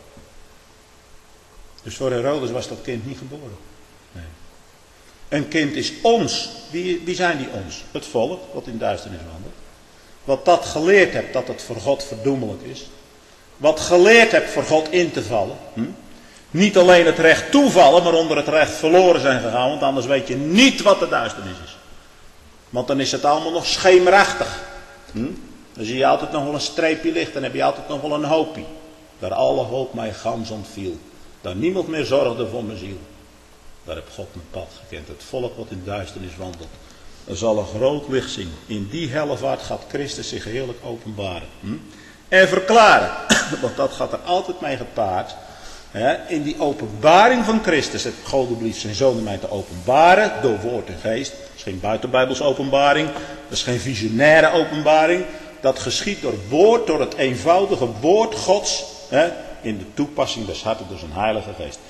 Dus voor Herodes was dat kind niet geboren. Nee. Een kind is ons. Wie zijn die ons? Het volk wat in duisternis wandelt. Wat dat geleerd hebt dat het voor God verdoemelijk is. Wat geleerd hebt voor God in te vallen. Niet alleen het recht toevallen, maar onder het recht verloren zijn gegaan. Want anders weet je niet wat de duisternis is. Want dan is het allemaal nog schemerachtig. Dan zie je altijd nog wel een streepje licht. Dan heb je altijd nog wel een hoopje. Daar alle hoop mij gans ontviel. Daar niemand meer zorgde voor mijn ziel. Daar heb God mijn pad gekend. Het volk wat in duisternis wandelt. Er zal een groot licht zien. In die hellevaart gaat Christus zich heerlijk openbaren. En verklaren. Want dat gaat er altijd mee gepaard. In die openbaring van Christus. Het God blieft zijn zoon mij te openbaren. Door woord en geest. Dat is geen buitenbijbels openbaring. Dat is geen visionaire openbaring. Dat geschiet door woord. Door het eenvoudige woord Gods. In de toepassing des harten door zijn heilige geest.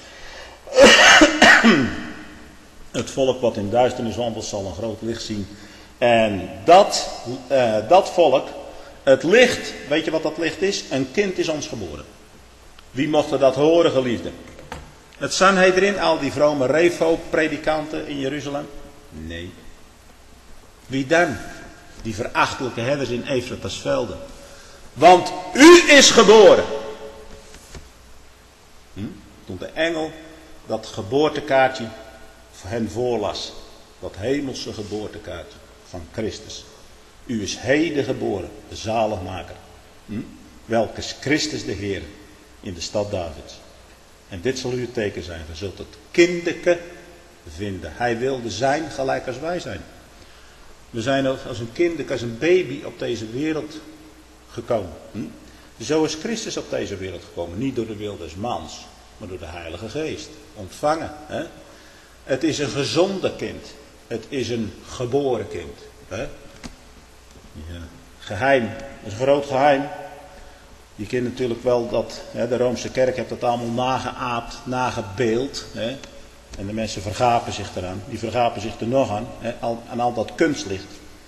Het volk wat in duisternis wandelt zal een groot licht zien. En dat volk, het licht, weet je wat dat licht is? Een kind is ons geboren. Wie mochten dat horen, geliefden? Het Sanhedrin, al die vrome Revo-predikanten in Jeruzalem? Nee. Wie dan? Die verachtelijke herders in Efratas velden. Want u is geboren. Toen de engel dat geboortekaartje voor hen voorlas. Dat hemelse geboortekaartje van Christus. U is heden geboren, de zaligmaker. Welke is Christus de Heer in de stad Davids. En dit zal u het teken zijn. Je zult het kinderke vinden. Hij wilde zijn gelijk als wij zijn. We zijn als een kinderke, als een baby op deze wereld gekomen. Zo is Christus op deze wereld gekomen. Niet door de wil des mans, maar door de Heilige Geest. Ontvangen. Het is een gezonde kind. Het is een geboren kind. Ja. Geheim. Dat is een groot geheim. Je kent natuurlijk wel dat de Roomse kerk heeft dat allemaal nageaapt, nagebeeld. En de mensen vergapen zich eraan. Die vergapen zich er nog aan. Aan al dat kunstlicht.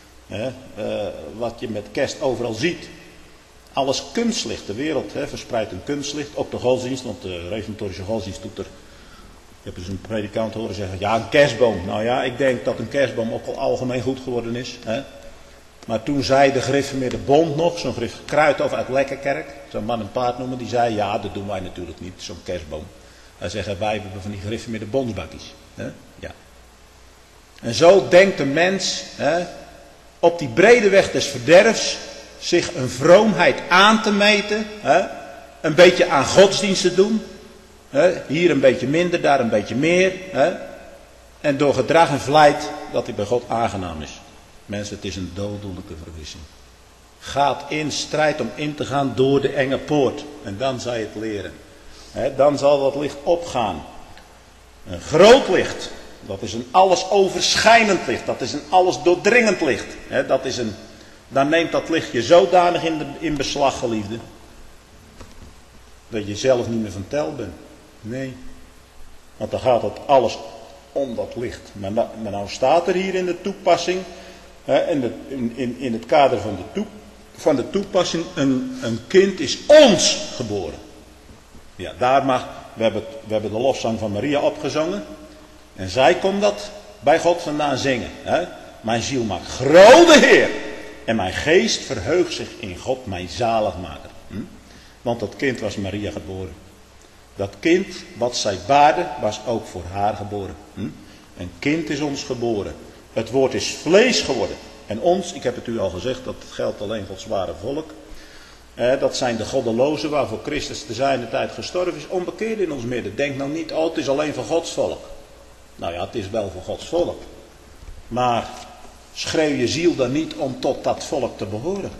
Wat je met kerst overal ziet. Alles kunstlicht. De wereld verspreidt een kunstlicht. Ook de godsdienst. Want de reformatorische godsdienst doet er. Ik heb dus een predikant horen zeggen. Ja, een kerstboom. Nou ja, ik denk dat een kerstboom ook al algemeen goed geworden is. Maar toen zei de gereformeerde bond nog. Zo'n Kruithof uit Lekkerkerk. Zo'n man en paard noemen. Die zei ja, dat doen wij natuurlijk niet. Zo'n kerstboom. Hij zegt wij hebben van die gereformeerde bondsbakjes. Ja. En zo denkt de mens. Op die brede weg des verderfs. Zich een vroomheid aan te meten. Een beetje aan godsdienst te doen. Hier een beetje minder, daar een beetje meer. En door gedrag en vlijt dat hij bij God aangenaam is. Mensen, het is een dodelijke vergissing. Gaat in strijd om in te gaan door de enge poort. En dan zal je het leren. Dan zal dat licht opgaan. Een groot licht. Dat is een alles overschijnend licht. Dat is een alles doordringend licht. Dan neemt dat licht je zodanig in beslag, geliefde. Dat je zelf niet meer van tel bent. Nee. Want dan gaat het alles om dat licht. Maar nou staat er hier in de toepassing. In het kader van de toepassing. Een kind is ons geboren. Ja, we hebben de lofzang van Maria opgezongen. En zij kon dat bij God vandaan zingen. Mijn ziel maakt grote Heer. En mijn geest verheugt zich in God, mijn zaligmaker. Want dat kind was Maria geboren. Dat kind wat zij baarde was ook voor haar geboren. Een kind is ons geboren. Het woord is vlees geworden. En ons, ik heb het u al gezegd, dat geldt alleen voor het zware volk. Dat zijn de goddelozen waarvoor Christus te zijner tijd gestorven is. Onbekeerd in ons midden. Denk nou niet, het is alleen voor Gods volk. Nou ja, het is wel voor Gods volk. Maar schreeuw je ziel dan niet om tot dat volk te behoren.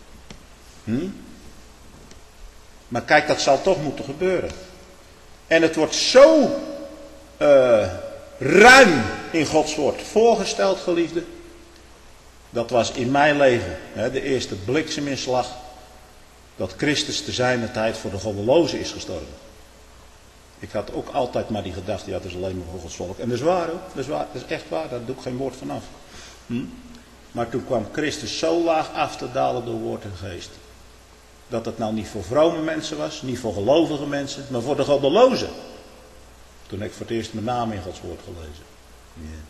Maar kijk, dat zal toch moeten gebeuren. En het wordt zo ruim in Gods woord voorgesteld, geliefde. Dat was in mijn leven de eerste blikseminslag. Dat Christus te zijner tijd voor de goddelozen is gestorven. Ik had ook altijd maar die gedachte, dat is alleen maar voor Gods volk. En dat is waar hoor, dat is echt waar, daar doe ik geen woord van af. Maar toen kwam Christus zo laag af te dalen door woord en geest. Dat het nou niet voor vrome mensen was, niet voor gelovige mensen, maar voor de goddelozen. Toen heb ik voor het eerst mijn naam in Gods woord gelezen. Yeah.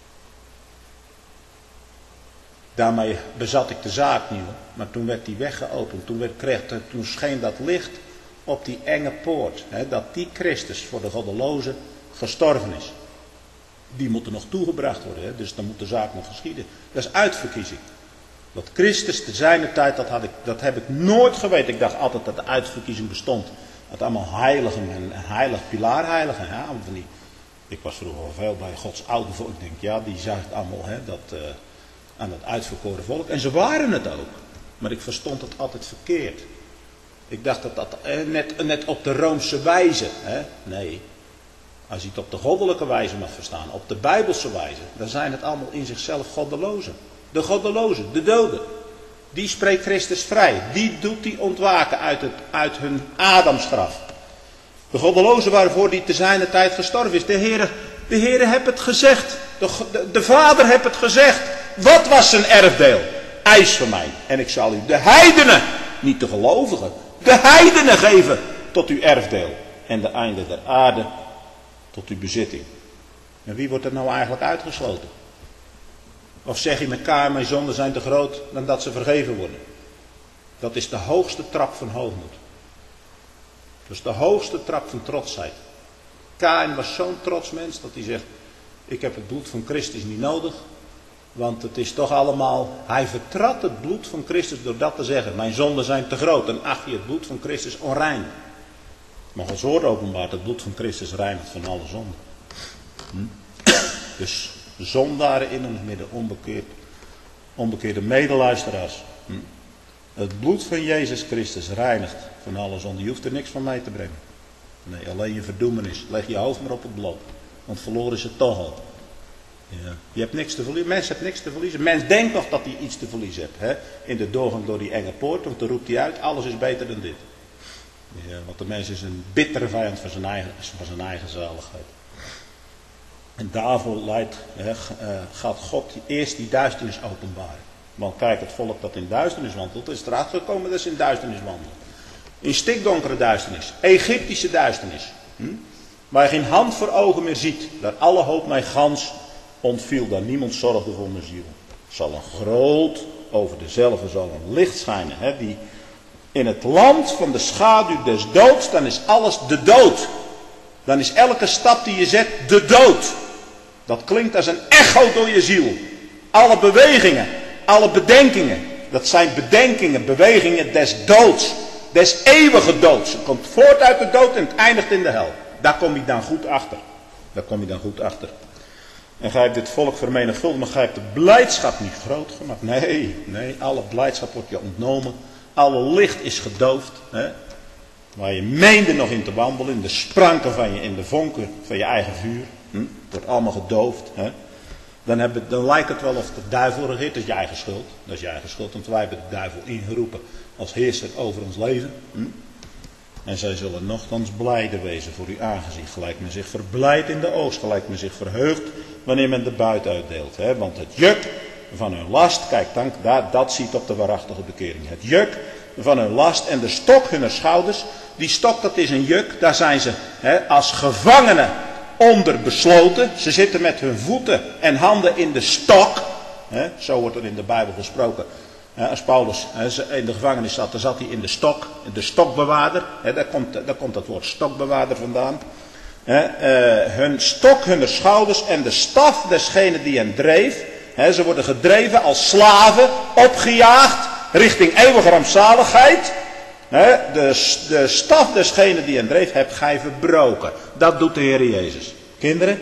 Daarmee bezat ik de zaak niet hoor. Maar toen werd die weg geopend. Toen scheen dat licht op die enge poort. Dat die Christus voor de goddelozen gestorven is. die moeten nog toegebracht worden. Hè? Dus dan moet de zaak nog geschieden. Dat is uitverkiezing. Dat Christus te zijner tijd, dat heb ik nooit geweten. Ik dacht altijd dat de uitverkiezing bestond. Dat allemaal heiligen en heilig pilaarheiligen. Ja, ik was vroeger al veel bij Gods oude volk. Ik denk, ja, die zag het allemaal aan het uitverkoren volk. En ze waren het ook. Maar ik verstond het altijd verkeerd. Ik dacht dat net op de Roomse wijze. Hè? Nee. Als je het op de goddelijke wijze mag verstaan. Op de Bijbelse wijze. Dan zijn het allemaal in zichzelf goddelozen. De goddelozen, de doden. Die spreekt Christus vrij. Die doet die ontwaken uit hun Adamsgraf. De goddelozen waarvoor die te zijner tijd gestorven is. De Heere heeft het gezegd. De Vader heeft het gezegd. Wat was zijn erfdeel? Eis van mij. En ik zal u de heidenen, niet de gelovigen, de heidenen geven tot uw erfdeel. En de einde der aarde tot uw bezitting. En wie wordt er nou eigenlijk uitgesloten? Of zeg je met elkaar, mijn zonden zijn te groot dan dat ze vergeven worden. Dat is de hoogste trap van hoogmoed. Dat is de hoogste trap van trotsheid. Kain was zo'n trots mens dat hij zegt, ik heb het bloed van Christus niet nodig. Want het is toch allemaal, hij vertrad het bloed van Christus door dat te zeggen. Mijn zonden zijn te groot en acht je het bloed van Christus onrein. Maar Gods woord openbaart, het bloed van Christus reinigt van alle zonden. Dus zondaren in ons midden, onbekeerde medeluisteraars. Het bloed van Jezus Christus reinigt van alle zonden. Je hoeft er niks van mee te brengen. Nee, alleen je verdoemenis. Leg je hoofd maar op het blok. Want verloren is het toch al. Ja. Je hebt niks te verliezen. Mens heeft niks te verliezen. Mens denkt nog dat hij iets te verliezen heeft. Hè? In de doorgang door die enge poort. Want dan roept hij uit, alles is beter dan dit. Ja, want de mens is een bittere vijand van zijn eigen zaligheid. En daarvoor gaat God eerst die duisternis openbaren. Want kijk, het volk dat in duisternis wandelt, is eruit gekomen dat ze in duisternis wandelen. In stikdonkere duisternis, Egyptische duisternis. Waar je geen hand voor ogen meer ziet. Daar alle hoop mij gans ontviel, daar niemand zorgde voor mijn ziel. Zal een groot, over dezelfde zal een licht schijnen. Hè, die in het land van de schaduw des doods, dan is alles de dood. Dan is elke stap die je zet de dood. Dat klinkt als een echo door je ziel. Alle bewegingen, alle bedenkingen. Dat zijn bedenkingen, bewegingen des doods. Des eeuwige doods. Het komt voort uit de dood en het eindigt in de hel. Daar kom je dan goed achter. En gij hebt dit volk vermenigvuldigd, maar gij hebt de blijdschap niet groot gemaakt. Nee, alle blijdschap wordt je ontnomen. Alle licht is gedoofd. Hè? Waar je meende nog in te wandelen, in de spranken van je, in de vonken van je eigen vuur. Wordt allemaal gedoofd. Hè? Dan lijkt het wel of de duivel regeert. Dat is je eigen schuld. Dat is je eigen schuld, want wij hebben de duivel ingeroepen als heerser over ons leven. En zij zullen nochtans blijde wezen voor uw aangezicht. Gelijk men zich verblijdt in de oogst. Gelijk men zich verheugt wanneer men de buit uitdeelt. Hè? Want het juk van hun last, kijk dan, dat ziet op de waarachtige bekering. Het juk van hun last en de stok hunner schouders. Die stok, dat is een juk. Daar zijn ze als gevangenen onder besloten. Ze zitten met hun voeten en handen in de stok. Zo wordt er in de Bijbel gesproken. Als Paulus in de gevangenis zat, dan zat hij in de stok. De stokbewaarder. Daar komt dat woord stokbewaarder vandaan. Hun stok hunner schouders en de staf desgene die hen dreef. Ze worden gedreven als slaven, opgejaagd richting eeuwige rampzaligheid. De staf desgene die hen dreef, hebt gij verbroken. Dat doet de Heer Jezus. Kinderen,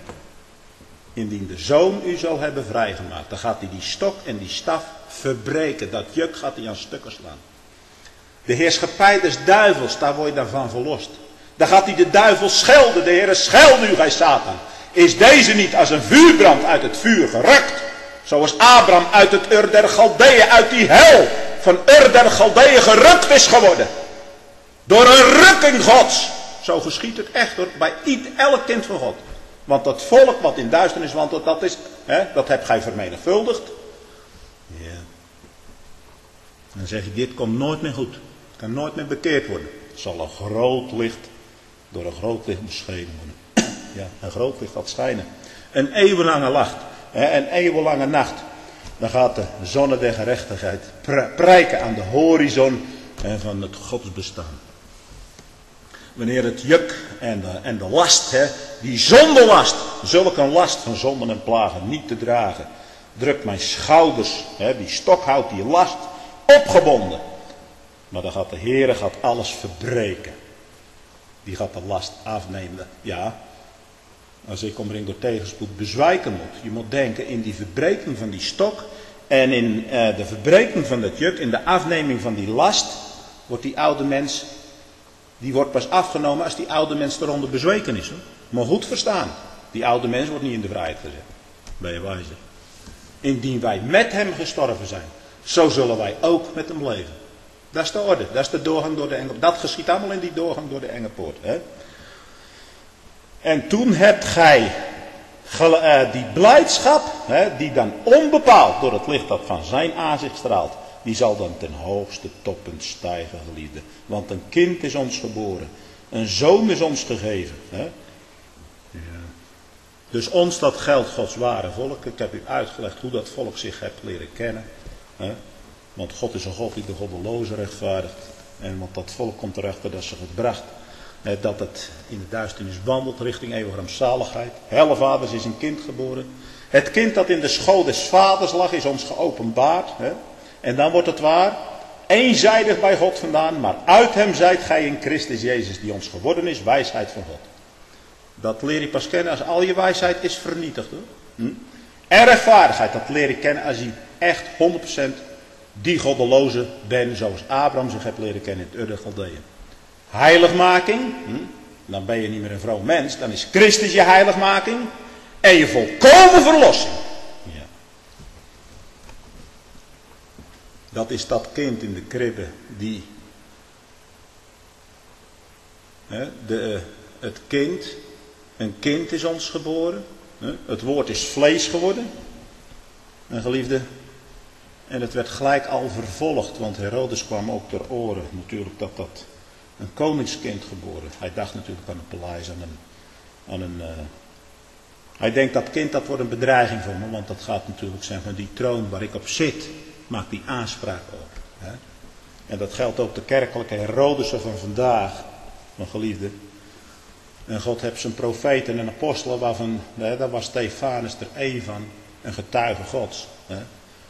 indien de Zoon u zal hebben vrijgemaakt, dan gaat hij die stok en die staf verbreken. Dat juk gaat hij aan stukken slaan. De heerschappij des duivels, daar word je dan van verlost. Dan gaat hij de duivel schelden. De Heer schelde u, gij Satan. Is deze niet als een vuurbrand uit het vuur gerukt? Zoals Abraham uit het Ur der Galdeeën, uit die hel van Ur der Galdeeën gerukt is geworden. Door een rukking Gods. Zo geschiet het echt hoor, bij elk kind van God. Want dat volk wat in duisternis wandelt, dat hebt gij vermenigvuldigd. Ja. Dan zeg je, dit komt nooit meer goed. Het kan nooit meer bekeerd worden. Het zal een groot licht, door een groot licht beschenen worden. Ja, een groot licht gaat schijnen. Een eeuwenlange lacht. Een eeuwenlange nacht. Dan gaat de zonne der gerechtigheid prijken aan de horizon van het godsbestaan. Wanneer het juk en de last die zondelast, zulk een last van zonden en plagen niet te dragen. Drukt mijn schouders, die stok houdt die last opgebonden. Maar dan gaat de Heere alles verbreken. Die gaat de last afnemen. Ja, als ik omringd door tegenspoed bezwijken moet. Je moet denken in die verbreking van die stok. En in de verbreking van dat juk, in de afneming van die last, wordt die oude mens, die wordt pas afgenomen als die oude mens eronder bezweken is. Hoor. Maar goed verstaan, die oude mens wordt niet in de vrijheid gezet. Ben je wijzer? Indien wij met hem gestorven zijn, zo zullen wij ook met hem leven. Dat is de orde, dat is de doorgang door de enge. Dat geschiet allemaal in die doorgang door de enge poort. Hè? En toen hebt gij die blijdschap, die dan onbepaald door het licht dat van zijn aanzicht straalt, die zal dan ten hoogste toppunt stijgen, geliefde. Want een kind is ons geboren, een zoon is ons gegeven. Hè? Ja. Dus ons dat geldt Gods ware volk. Ik heb u uitgelegd hoe dat volk zich hebt leren kennen. Hè? Want God is een God die de goddelozen rechtvaardigt. En want dat volk komt erachter dat ze gebracht. Dat het in de duisternis wandelt richting eeuwige rampzaligheid. Hellevaders is een kind geboren. Het kind dat in de schoot des vaders lag is ons geopenbaard. Hè? En dan wordt het waar. Eenzijdig bij God vandaan. Maar uit hem zijt gij in Christus Jezus die ons geworden is. Wijsheid van God. Dat leer je pas kennen als al je wijsheid is vernietigd. Hoor. En rechtvaardigheid. Dat leer je kennen als je echt 100% die goddeloze bent. Zoals Abraham zich hebt leren kennen in het Ur Galdeeën. Heiligmaking, dan ben je niet meer een vroom mens, dan is Christus je heiligmaking en je volkomen verlossing. Ja. Dat is dat kind in de kribbe die, het kind, een kind is ons geboren, het woord is vlees geworden, en geliefde, en het werd gelijk al vervolgd, want Herodes kwam ook ter oren natuurlijk dat een koningskind geboren. Hij dacht natuurlijk aan een paleis, hij denkt dat kind dat wordt een bedreiging voor me, want dat gaat natuurlijk zijn van die troon waar ik op zit, maakt die aanspraak op. Hè? En dat geldt ook de kerkelijke Herodesen van vandaag, mijn geliefde. En God heeft zijn profeten en apostelen, waarvan, daar was Stefanus er één van, een getuige Gods. Hè?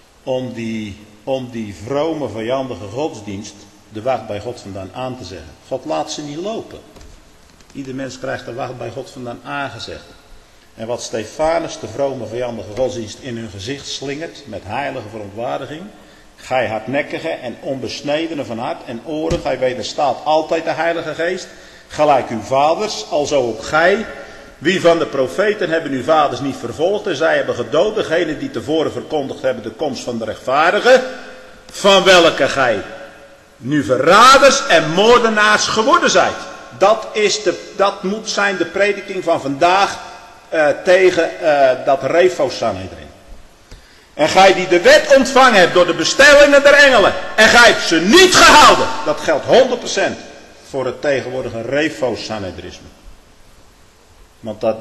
Om die vrome vijandige godsdienst de wacht bij God vandaan aan te zeggen. God laat ze niet lopen. Ieder mens krijgt de wacht bij God vandaan aangezegd. En wat Stefanus, de vrome vijandige godsdienst, in hun gezicht slingert met heilige verontwaardiging. Gij hardnekkige en onbesnedene van hart en oren, gij wederstaat altijd de Heilige Geest. Gelijk uw vaders, alzo ook gij. Wie van de profeten hebben uw vaders niet vervolgd en zij hebben gedood, degene die tevoren verkondigd hebben de komst van de rechtvaardige, van welke gij nu verraders en moordenaars geworden zijt. Dat moet zijn de prediking van vandaag tegen dat Refos Sanhedrin. En gij die de wet ontvangen hebt door de bestellingen der engelen. En gij hebt ze niet gehouden. Dat geldt 100% voor het tegenwoordige Refos Sanhedrisme. Want dat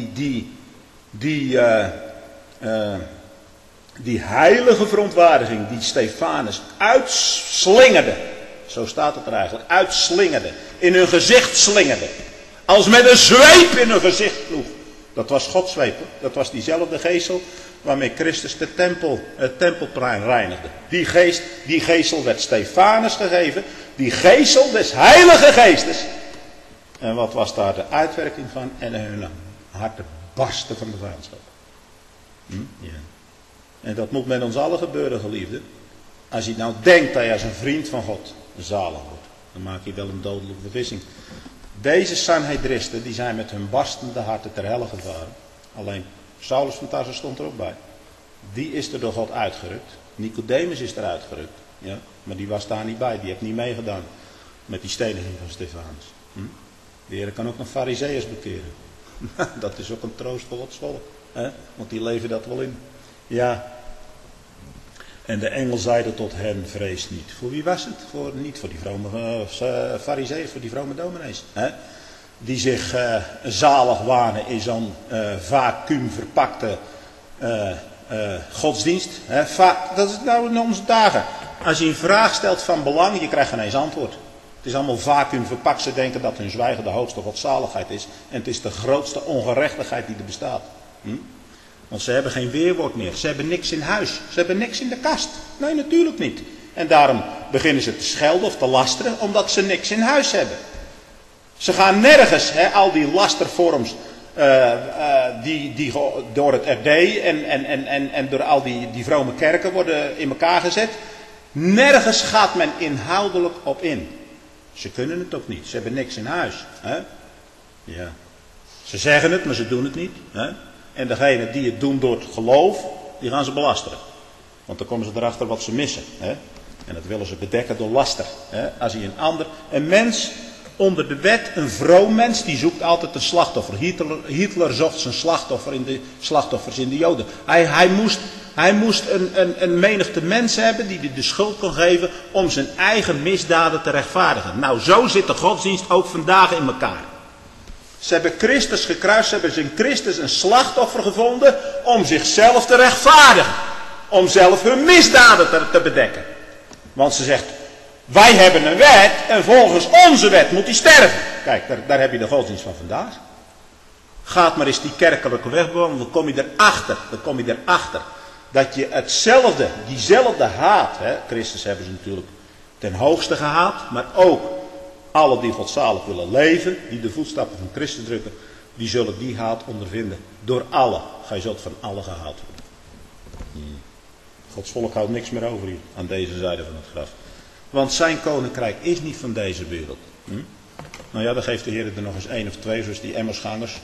die heilige verontwaardiging die Stefanus uitslingerde. Zo staat het er eigenlijk. Uitslingerde. In hun gezicht slingerde. Als met een zweep in hun gezicht sloeg. Dat was Gods zweep. Dat was diezelfde geesel waarmee Christus het tempelplein reinigde. Die geesel werd Stefanus gegeven. Die geesel des heilige geestes. En wat was daar de uitwerking van? En hun harten barsten van de vijandschap. Ja. En dat moet met ons allen gebeuren, geliefde. Als je nou denkt dat je als een vriend van God zalig wordt, dan maak je wel een dodelijke vergissing. Deze Sanhedristen, die zijn met hun barstende harten ter helle gevaren. Alleen Saulus van Tarsus stond er ook bij. Die is er door God uitgerukt. Nicodemus is er uitgerukt. Ja? Maar die was daar niet bij. Die heeft niet meegedaan met die steniging van Stefanus. De Heer kan ook nog Farizeeërs bekeren. Dat is ook een troost voor Gods volk. Hè? Want die leven dat wel in. Ja. En de engel zeide tot hen, vrees niet. Voor wie was het? Niet voor die vrome Farizeeërs, voor die vrome dominees. Hè? Die zich zalig wanen in zo'n vacuüm verpakte godsdienst. Dat is nou in onze dagen. Als je een vraag stelt van belang, je krijgt geen eens antwoord. Het is allemaal vacuüm verpakt. Ze denken dat hun zwijgen de hoogste godzaligheid is. En het is de grootste ongerechtigheid die er bestaat. Want ze hebben geen weerwoord meer. Ze hebben niks in huis. Ze hebben niks in de kast. Nee, natuurlijk niet. En daarom beginnen ze te schelden of te lasteren, omdat ze niks in huis hebben. Ze gaan nergens, al die lastervorms die door het RD en door al die vrome kerken worden in elkaar gezet. Nergens gaat men inhoudelijk op in. Ze kunnen het ook niet. Ze hebben niks in huis. Ja. Ze zeggen het, maar ze doen het niet. En degenen die het doen door het geloof, die gaan ze belasteren. Want dan komen ze erachter wat ze missen. En dat willen ze bedekken door laster. Als hij een mens onder de wet, een vroom mens, die zoekt altijd een slachtoffer. Hitler zocht zijn slachtoffers in de Joden. Hij moest een menigte mensen hebben die hij de schuld kon geven om zijn eigen misdaden te rechtvaardigen. Nou, zo zit de godsdienst ook vandaag in elkaar. Ze hebben Christus gekruist, ze hebben in Christus een slachtoffer gevonden om zichzelf te rechtvaardigen. Om zelf hun misdaden te bedekken. Want ze zegt, wij hebben een wet en volgens onze wet moet hij sterven. Kijk, daar heb je de godsdienst van vandaag. Gaat maar eens die kerkelijke weg bewandelen, dan kom je erachter. Dat je diezelfde haat, Christus hebben ze natuurlijk ten hoogste gehaat, maar ook alle die godzalig willen leven, die de voetstappen van Christus drukken, die zullen die haat ondervinden. Door allen. Gij zult van allen gehaat worden. Gods volk houdt niks meer over hier, aan deze zijde van het graf. Want zijn koninkrijk is niet van deze wereld. Nou ja, dan geeft de Heer er nog eens 1 of 2, zoals die Emmersgangers.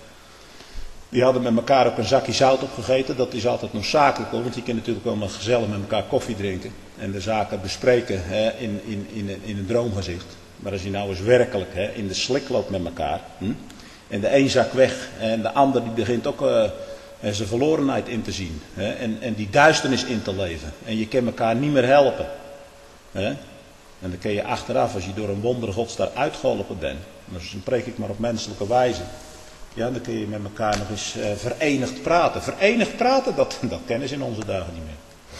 Die hadden met elkaar ook een zakje zout opgegeten. Dat is altijd noodzakelijk hoor, want die kunnen natuurlijk wel maar gezellig met elkaar koffie drinken. En de zaken bespreken in een droomgezicht. Maar als je nou eens werkelijk in de slik loopt met elkaar. En de een zak weg en de ander die begint ook zijn verlorenheid in te zien. En die duisternis in te leven. En je kan elkaar niet meer helpen. En dan kun je achteraf, als je door een wonder Gods daar uitgeholpen bent. Dan spreek ik maar op menselijke wijze. Ja, dan kun je met elkaar nog eens verenigd praten. Verenigd praten, dat kennen ze in onze dagen niet meer.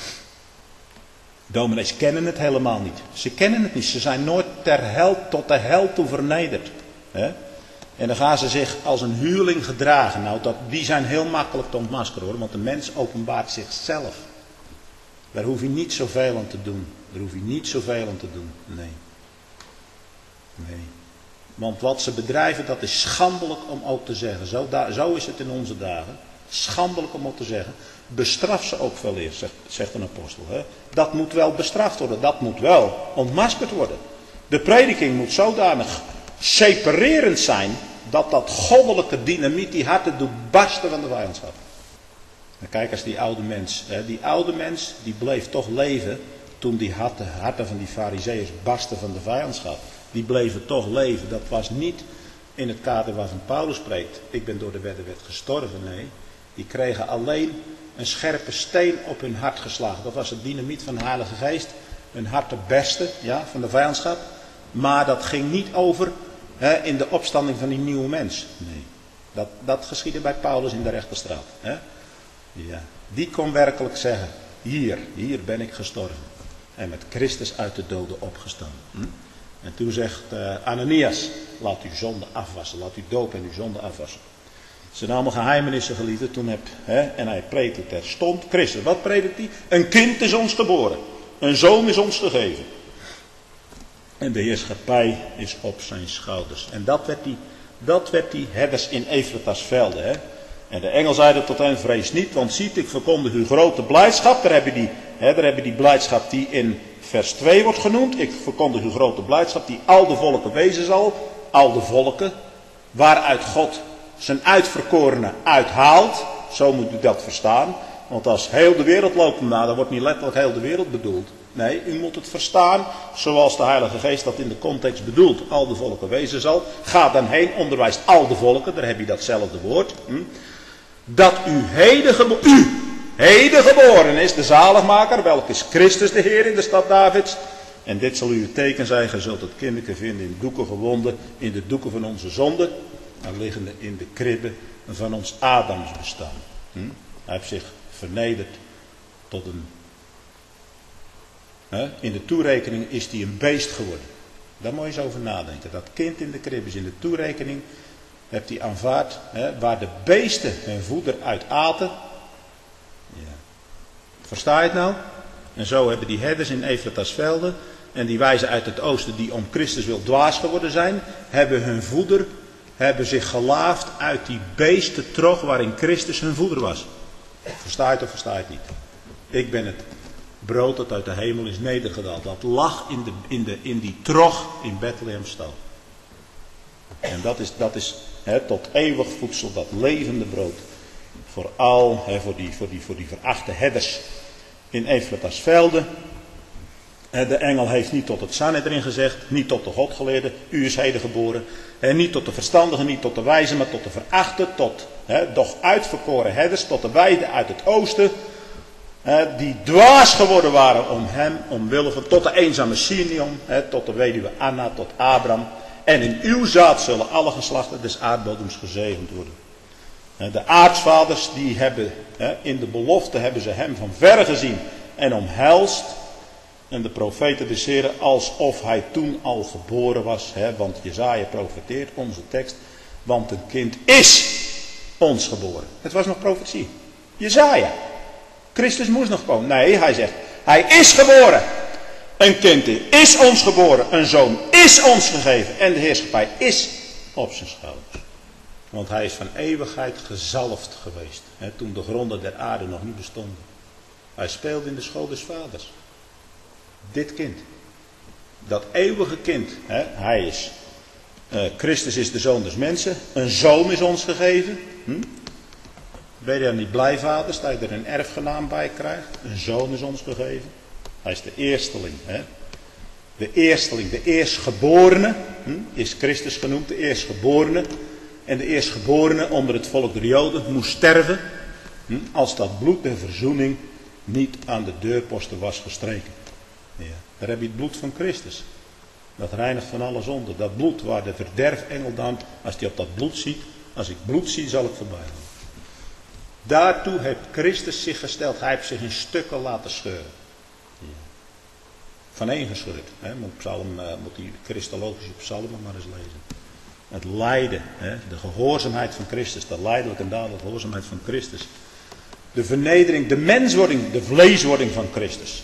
Dominees kennen het helemaal niet. Ze kennen het niet. Ze zijn nooit tot de hel toe vernederd. En dan gaan ze zich als een huurling gedragen. Nou, die zijn heel makkelijk te ontmaskeren hoor. Want de mens openbaart zichzelf. Daar hoef je niet zoveel aan te doen. Nee. Want wat ze bedrijven, dat is schandelijk om ook te zeggen. Zo is het in onze dagen. Schandelijk om ook te zeggen. Bestraf ze ook wel eerst, zegt een apostel. Dat moet wel bestraft worden. Dat moet wel ontmaskerd worden. De prediking moet zodanig separerend zijn. Dat goddelijke dynamiet die harten doet barsten van de vijandschap. En kijk eens die oude mens die bleef toch leven toen die harten van die farizeeërs barsten van de vijandschap. Die bleven toch leven. Dat was niet in het kader waarvan Paulus spreekt. Ik ben door de wet gestorven. Nee, die kregen alleen een scherpe steen op hun hart geslagen. Dat was het dynamiet van de Heilige Geest. Hun hart te bersten van de vijandschap. Maar dat ging niet over in de opstanding van die nieuwe mens. Nee, dat geschiedde bij Paulus in de rechterstraat. Ja, die kon werkelijk zeggen, hier ben ik gestorven. En met Christus uit de doden opgestaan. En toen zegt Ananias, laat uw zonde afwassen, laat uw doop en uw zonde afwassen. Het zijn allemaal geheimenissen geliefden. Toen en hij predikt terstond Christus. Wat predikt hij? Een kind is ons geboren. Een zoon is ons gegeven. En de heerschappij is op zijn schouders. En dat werd die herders in Efratas velden. En de engel zeide tot hen, vrees niet, want ziet, ik verkondig uw grote blijdschap. Daar heb je die blijdschap die in vers 2 wordt genoemd. Ik verkondig uw grote blijdschap die al de volken wezen zal. Al de volken, waaruit God zijn uitverkorenen uithaalt. Zo moet u dat verstaan. Want als heel de wereld loopt na, dan wordt niet letterlijk heel de wereld bedoeld. Nee, u moet het verstaan zoals de Heilige Geest dat in de context bedoelt. Al de volken wezen zal. Ga dan heen, onderwijst al de volken, daar heb je datzelfde woord. Dat u heden geboren is, de zaligmaker, welke is Christus de Heer in de stad Davids. En dit zal u het teken zijn, gij zult het kinderke vinden in doeken gewonden, in de doeken van onze zonde, en liggende in de kribben van ons Adams bestaan. Hij heeft zich vernederd tot in de toerekening is hij een beest geworden. Daar moet je eens over nadenken. Dat kind in de krib is in de toerekening. Hebt hij aanvaard. Waar de beesten hun voeder uit aten. Ja. Versta je het nou? En zo hebben die herders in Efratasvelde. En die wijzen uit het oosten die om Christus wil dwaas geworden zijn. Hebben hun voeder. Hebben zich gelaafd uit die beestentrog waarin Christus hun voeder was. Versta je het of versta je het niet? Ik ben het brood dat uit de hemel is nedergedaald. Dat lag in die trog in Bethlehemstal. En dat is tot eeuwig voedsel, dat levende brood. Vooral voor die verachte herders in Efratasvelde. De engel heeft niet tot het Sanhedrin gezegd, niet tot de godgeleerde, u is heden geboren. En niet tot de verstandigen, niet tot de wijzen, maar tot de verachte, tot doch uitverkoren herders, tot de wijden uit het oosten. Die dwaas geworden waren om hem, omwille van, tot de eenzame Simeon, tot de weduwe Anna, tot Abraham. En in uw zaad zullen alle geslachten des aardbodems gezegend worden. De aartsvaders, die hebben, in de belofte hebben ze hem van verre gezien en omhelst. En de profeten beseren alsof hij toen al geboren was. Want Jesaja profeteert, onze tekst. Want een kind is ons geboren. Het was nog profetie. Jesaja. Christus moest nog komen. Nee, hij zegt, hij is geboren. Een kind is ons geboren. Een zoon is ons gegeven. En de heerschappij is op zijn schouders. Want hij is van eeuwigheid gezalfd geweest. Toen de gronden der aarde nog niet bestonden. Hij speelde in de school des vaders. Dit kind. Dat eeuwige kind. Hij is. Christus is de zoon des mensen. Een zoon is ons gegeven. Ben je er niet blij, vaders, dat je er een erfgenaam bij krijgt? Een zoon is ons gegeven. Hij is de eersteling. De eersteling, de eerstgeborene. Is Christus genoemd, de eerstgeborene. En de eerstgeborene onder het volk der Joden moest sterven. Als dat bloed der verzoening niet aan de deurposten was gestreken. Ja, daar heb je het bloed van Christus. Dat reinigt van alle zonde. Dat bloed waar de verderfengel dan, als hij op dat bloed ziet, als ik bloed zie, zal ik voorbij gaan. Daartoe heeft Christus zich gesteld. Hij heeft zich in stukken laten scheuren. Ja. Vaneengescheurd. Moet die christologische psalmen maar eens lezen. Het lijden, de gehoorzaamheid van Christus, de lijdelijke en dadelijke gehoorzaamheid van Christus. De vernedering, de menswording, de vleeswording van Christus.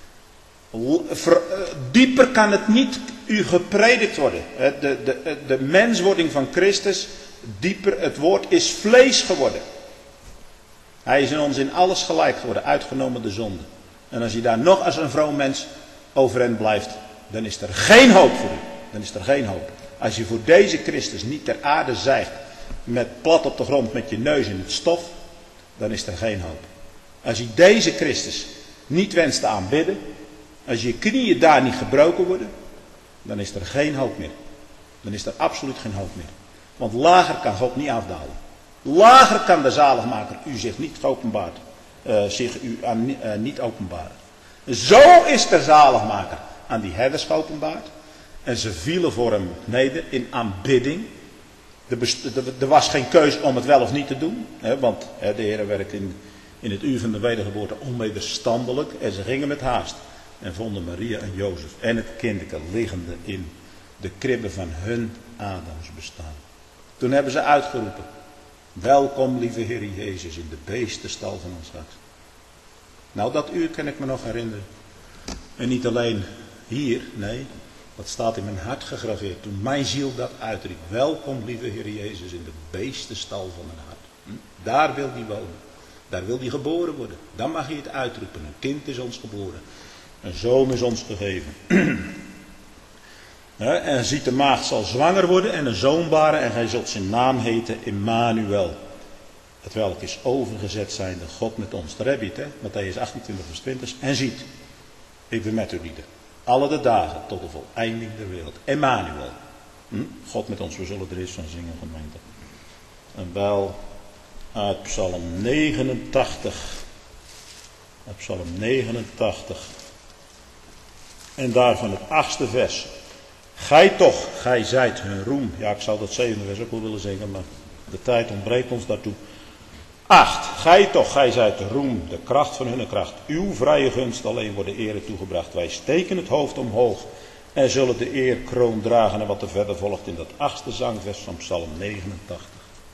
Dieper kan het niet u gepredikt worden. De menswording van Christus, dieper, het woord is vlees geworden. Hij is in ons in alles gelijk geworden, uitgenomen de zonde. En als je daar nog als een vroom mens overeind blijft, dan is er geen hoop voor u. Dan is er geen hoop. Als je voor deze Christus niet ter aarde zijgt, met plat op de grond met je neus in het stof, dan is er geen hoop. Als je deze Christus niet wenst te aanbidden, als je knieën daar niet gebroken worden, dan is er geen hoop meer. Dan is er absoluut geen hoop meer. Want lager kan God niet afdalen. Lager kan de zaligmaker u zich niet openbaart. Niet openbaren. Zo is de zaligmaker aan die herders geopenbaard. En ze vielen voor hem neder in aanbidding. Er was geen keus om het wel of niet te doen. Want de Heer werkt in het uur van de wedergeboorte onwederstandelijk. En ze gingen met haast. En vonden Maria en Jozef en het kindje liggende in de kribben van hun Adams bestaan. Toen hebben ze uitgeroepen. Welkom lieve Heer Jezus in de beestenstal van ons hart. Nou, dat uur kan ik me nog herinneren. En niet alleen hier, nee. Dat staat in mijn hart gegraveerd. Toen mijn ziel dat uitriep. Welkom lieve Heer Jezus in de beestenstal van mijn hart. Daar wil die wonen. Daar wil die geboren worden. Dan mag je het uitroepen. Een kind is ons geboren. Een zoon is ons gegeven. En ziet de maagd zal zwanger worden en een zoon baren. En hij zult zijn naam heten Immanuel. Het welk is overgezet zijnde God met ons. Daar heb je het, Matthäus 28 vers 20. En ziet, ik ben met u lieden. Alle de dagen tot de voleinding der wereld. Immanuel. God met ons, we zullen er eens van zingen, gemeente. En wel uit Psalm 89. Uit Psalm 89. En daarvan het 8e vers. Gij toch, gij zijt hun roem. Ja, ik zou dat 7e vers ook wel willen zeggen, maar de tijd ontbreekt ons daartoe. 8. Gij toch, gij zijt de roem, de kracht van hun kracht. Uw vrije gunst alleen wordt de ere toegebracht. Wij steken het hoofd omhoog en zullen de eerkroon dragen. En wat er verder volgt in dat 8e zangvers van Psalm 89.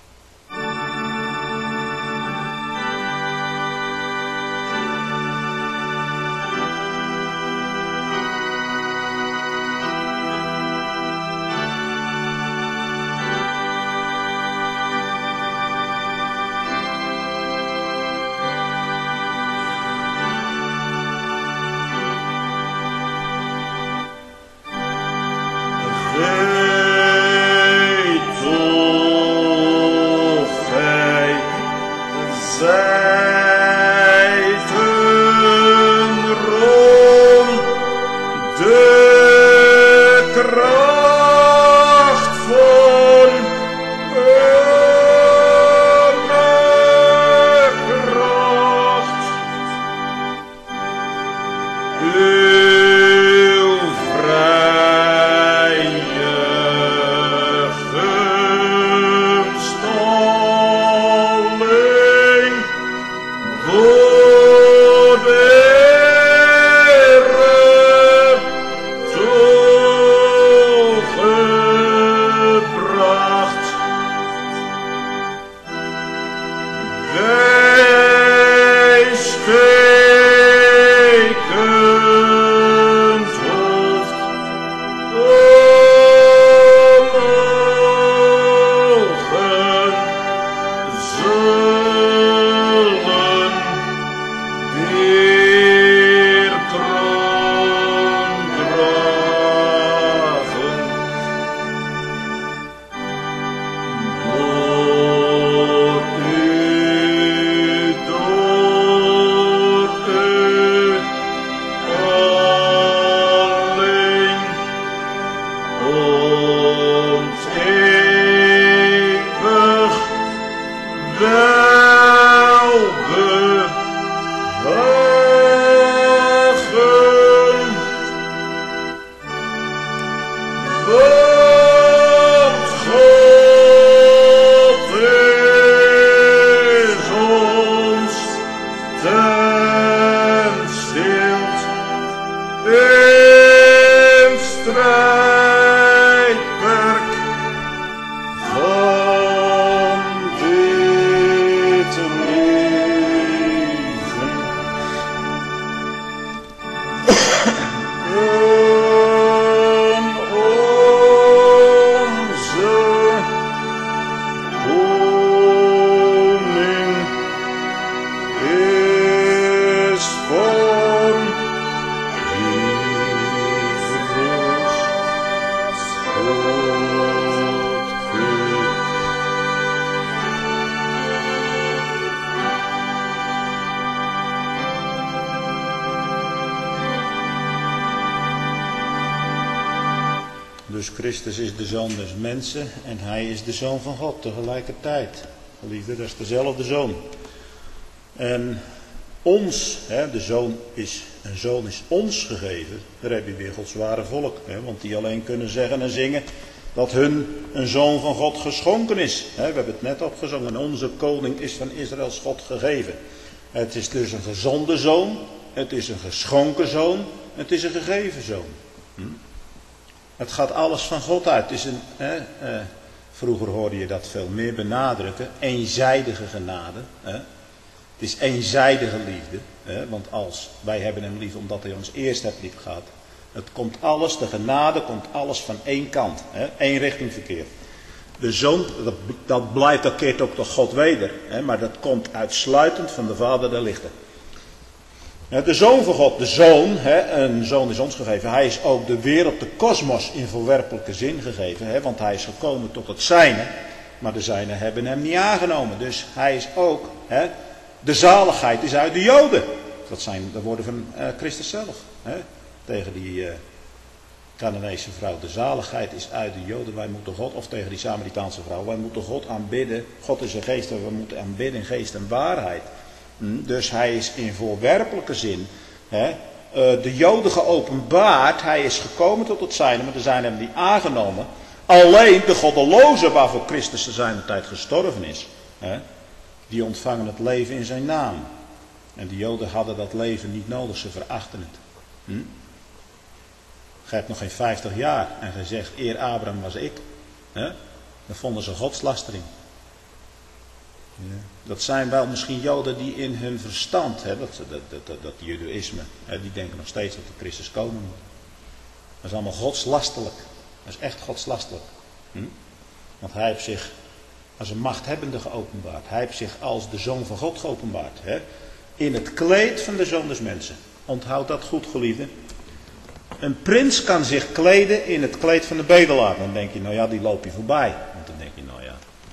Dus Christus is de Zoon des mensen en hij is de Zoon van God tegelijkertijd. Geliefde, dat is dezelfde Zoon. En ons, een zoon is ons gegeven. Daar heb je weer Gods ware volk. Want die alleen kunnen zeggen en zingen dat hun een Zoon van God geschonken is. We hebben het net opgezongen. Onze koning is van Israëls God gegeven. Het is dus een gezonde zoon. Het is een geschonken zoon. Het is een gegeven zoon. Het gaat alles van God uit. Het is vroeger hoorde je dat veel meer benadrukken. Eenzijdige genade. Het is eenzijdige liefde. Want wij hebben hem lief omdat hij ons eerst heeft lief gehad. Het komt alles, de genade komt alles van één kant. Één richting verkeer. De zoon, dat blijft, dat keert ook tot God weder. Maar dat komt uitsluitend van de Vader der lichten. De Zoon van God, de Zoon, een Zoon is ons gegeven. Hij is ook de wereld, de kosmos in voorwerpelijke zin gegeven. Want hij is gekomen tot het zijne. Maar de zijnen hebben hem niet aangenomen. Dus hij is ook, de zaligheid is uit de Joden. Dat zijn de woorden van Christus zelf. Tegen die Canaanese vrouw. De zaligheid is uit de Joden. Wij moeten God, of tegen die Samaritaanse vrouw. Wij moeten God aanbidden. God is een geest en we moeten aanbidden in geest en waarheid. Dus hij is in voorwerpelijke zin de Joden geopenbaard. Hij is gekomen tot het zijne, maar de zijnen hebben die aangenomen. Alleen de goddelozen waarvoor Christus te zijner tijd gestorven is. Die ontvangen het leven in zijn naam. En de Joden hadden dat leven niet nodig, ze verachten het. Gij hebt nog geen 50 jaar. En gij zegt, eer Abraham was ik. Hè? Dan vonden ze godslastering. Ja. Dat zijn wel misschien Joden die in hun verstand, hè, dat judaïsme, hè, die denken nog steeds dat de Christus komen moet. Dat is allemaal godslastelijk. Dat is echt godslastelijk. Want hij heeft zich als een machthebbende geopenbaard. Hij heeft zich als de Zoon van God geopenbaard. Hè? In het kleed van de Zoon des mensen. Onthoud dat goed, geliefden. Een prins kan zich kleden in het kleed van de bedelaar. Dan denk je, nou ja, die loop je voorbij. Want dan denk je, nou ja.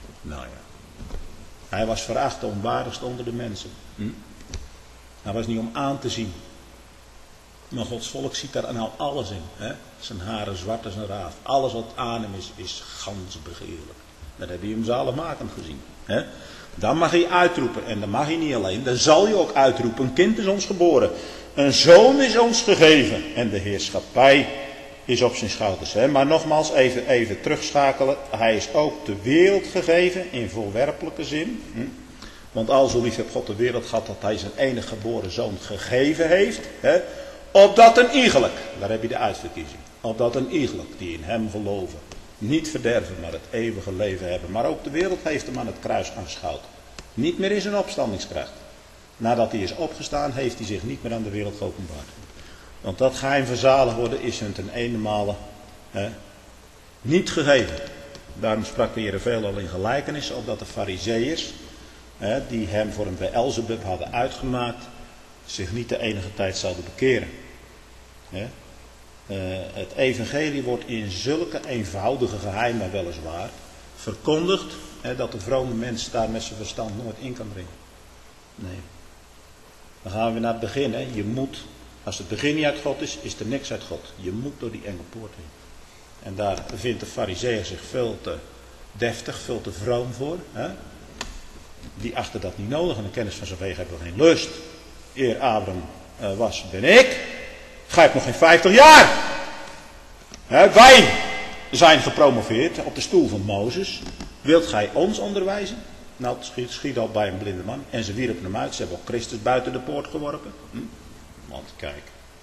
Hij was veracht, de onwaardigste onder de mensen. Hij was niet om aan te zien. Maar Gods volk ziet daar nou alles in. Hè? Zijn haren zwart als een raaf. Alles wat aan hem is gans begeerlijk. Dat heb je hem zaligmakend gezien. Hè? Dan mag hij uitroepen. En dan mag hij niet alleen. Dan zal hij ook uitroepen. Een kind is ons geboren. Een zoon is ons gegeven. En de heerschappij is op zijn schouders. Hè? Maar nogmaals, even terugschakelen. Hij is ook de wereld gegeven. In voorwerpelijke zin. Want al zo lief heeft God de wereld gehad. Dat hij zijn enige geboren zoon gegeven heeft. Hè? Opdat een iegelijk. Daar heb je de uitverkiezing. Opdat een iegelijk die in hem geloven. Niet verderven, maar het eeuwige leven hebben. Maar ook de wereld heeft hem aan het kruis aanschouwd. Niet meer in zijn opstandingskracht. Nadat hij is opgestaan, heeft hij zich niet meer aan de wereld geopenbaard. Want dat geheim van zalig worden is hun ten eenenmale niet gegeven. Daarom sprak de Heer veel al in gelijkenis, opdat de Farizeeërs, die hem voor een Beelzebub hadden uitgemaakt, zich niet de enige tijd zouden bekeren. Het evangelie wordt in zulke eenvoudige geheimen weliswaar verkondigd, dat de vrome mens daar met zijn verstand nooit in kan dringen. Nee. Dan gaan we weer naar het begin. Hè. Je moet, als het begin niet uit God is, is er niks uit God. Je moet door die enge poort heen. En daar vindt de Farizeeër zich veel te deftig, veel te vroom voor. Hè. Die achter dat niet nodig en de kennis van zijn wegen hebben geen lust. Eer Abraham was, ben ik. Gij hebt nog geen 50 jaar. Wij zijn gepromoveerd op de stoel van Mozes. Wilt gij ons onderwijzen? Nou, het schiet al bij een blinde man. En ze wierpen hem uit. Ze hebben ook Christus buiten de poort geworpen. Want kijk.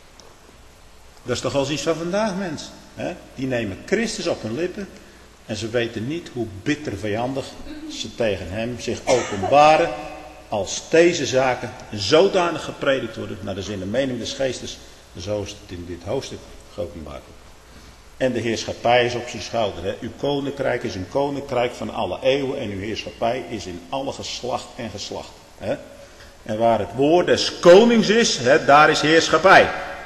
Dat is toch al iets van vandaag, mensen. Die nemen Christus op hun lippen. En ze weten niet hoe bitter vijandig ze tegen hem zich openbaren. Als deze zaken zodanig gepredikt worden. Naar de zin en mening des geestes. Zoals het in dit hoofdstuk geopenbaard wordt. En de heerschappij is op zijn schouder. Hè. Uw koninkrijk is een koninkrijk van alle eeuwen. En uw heerschappij is in alle geslacht en geslacht. Hè. En waar het woord des konings is, hè, daar is heerschappij.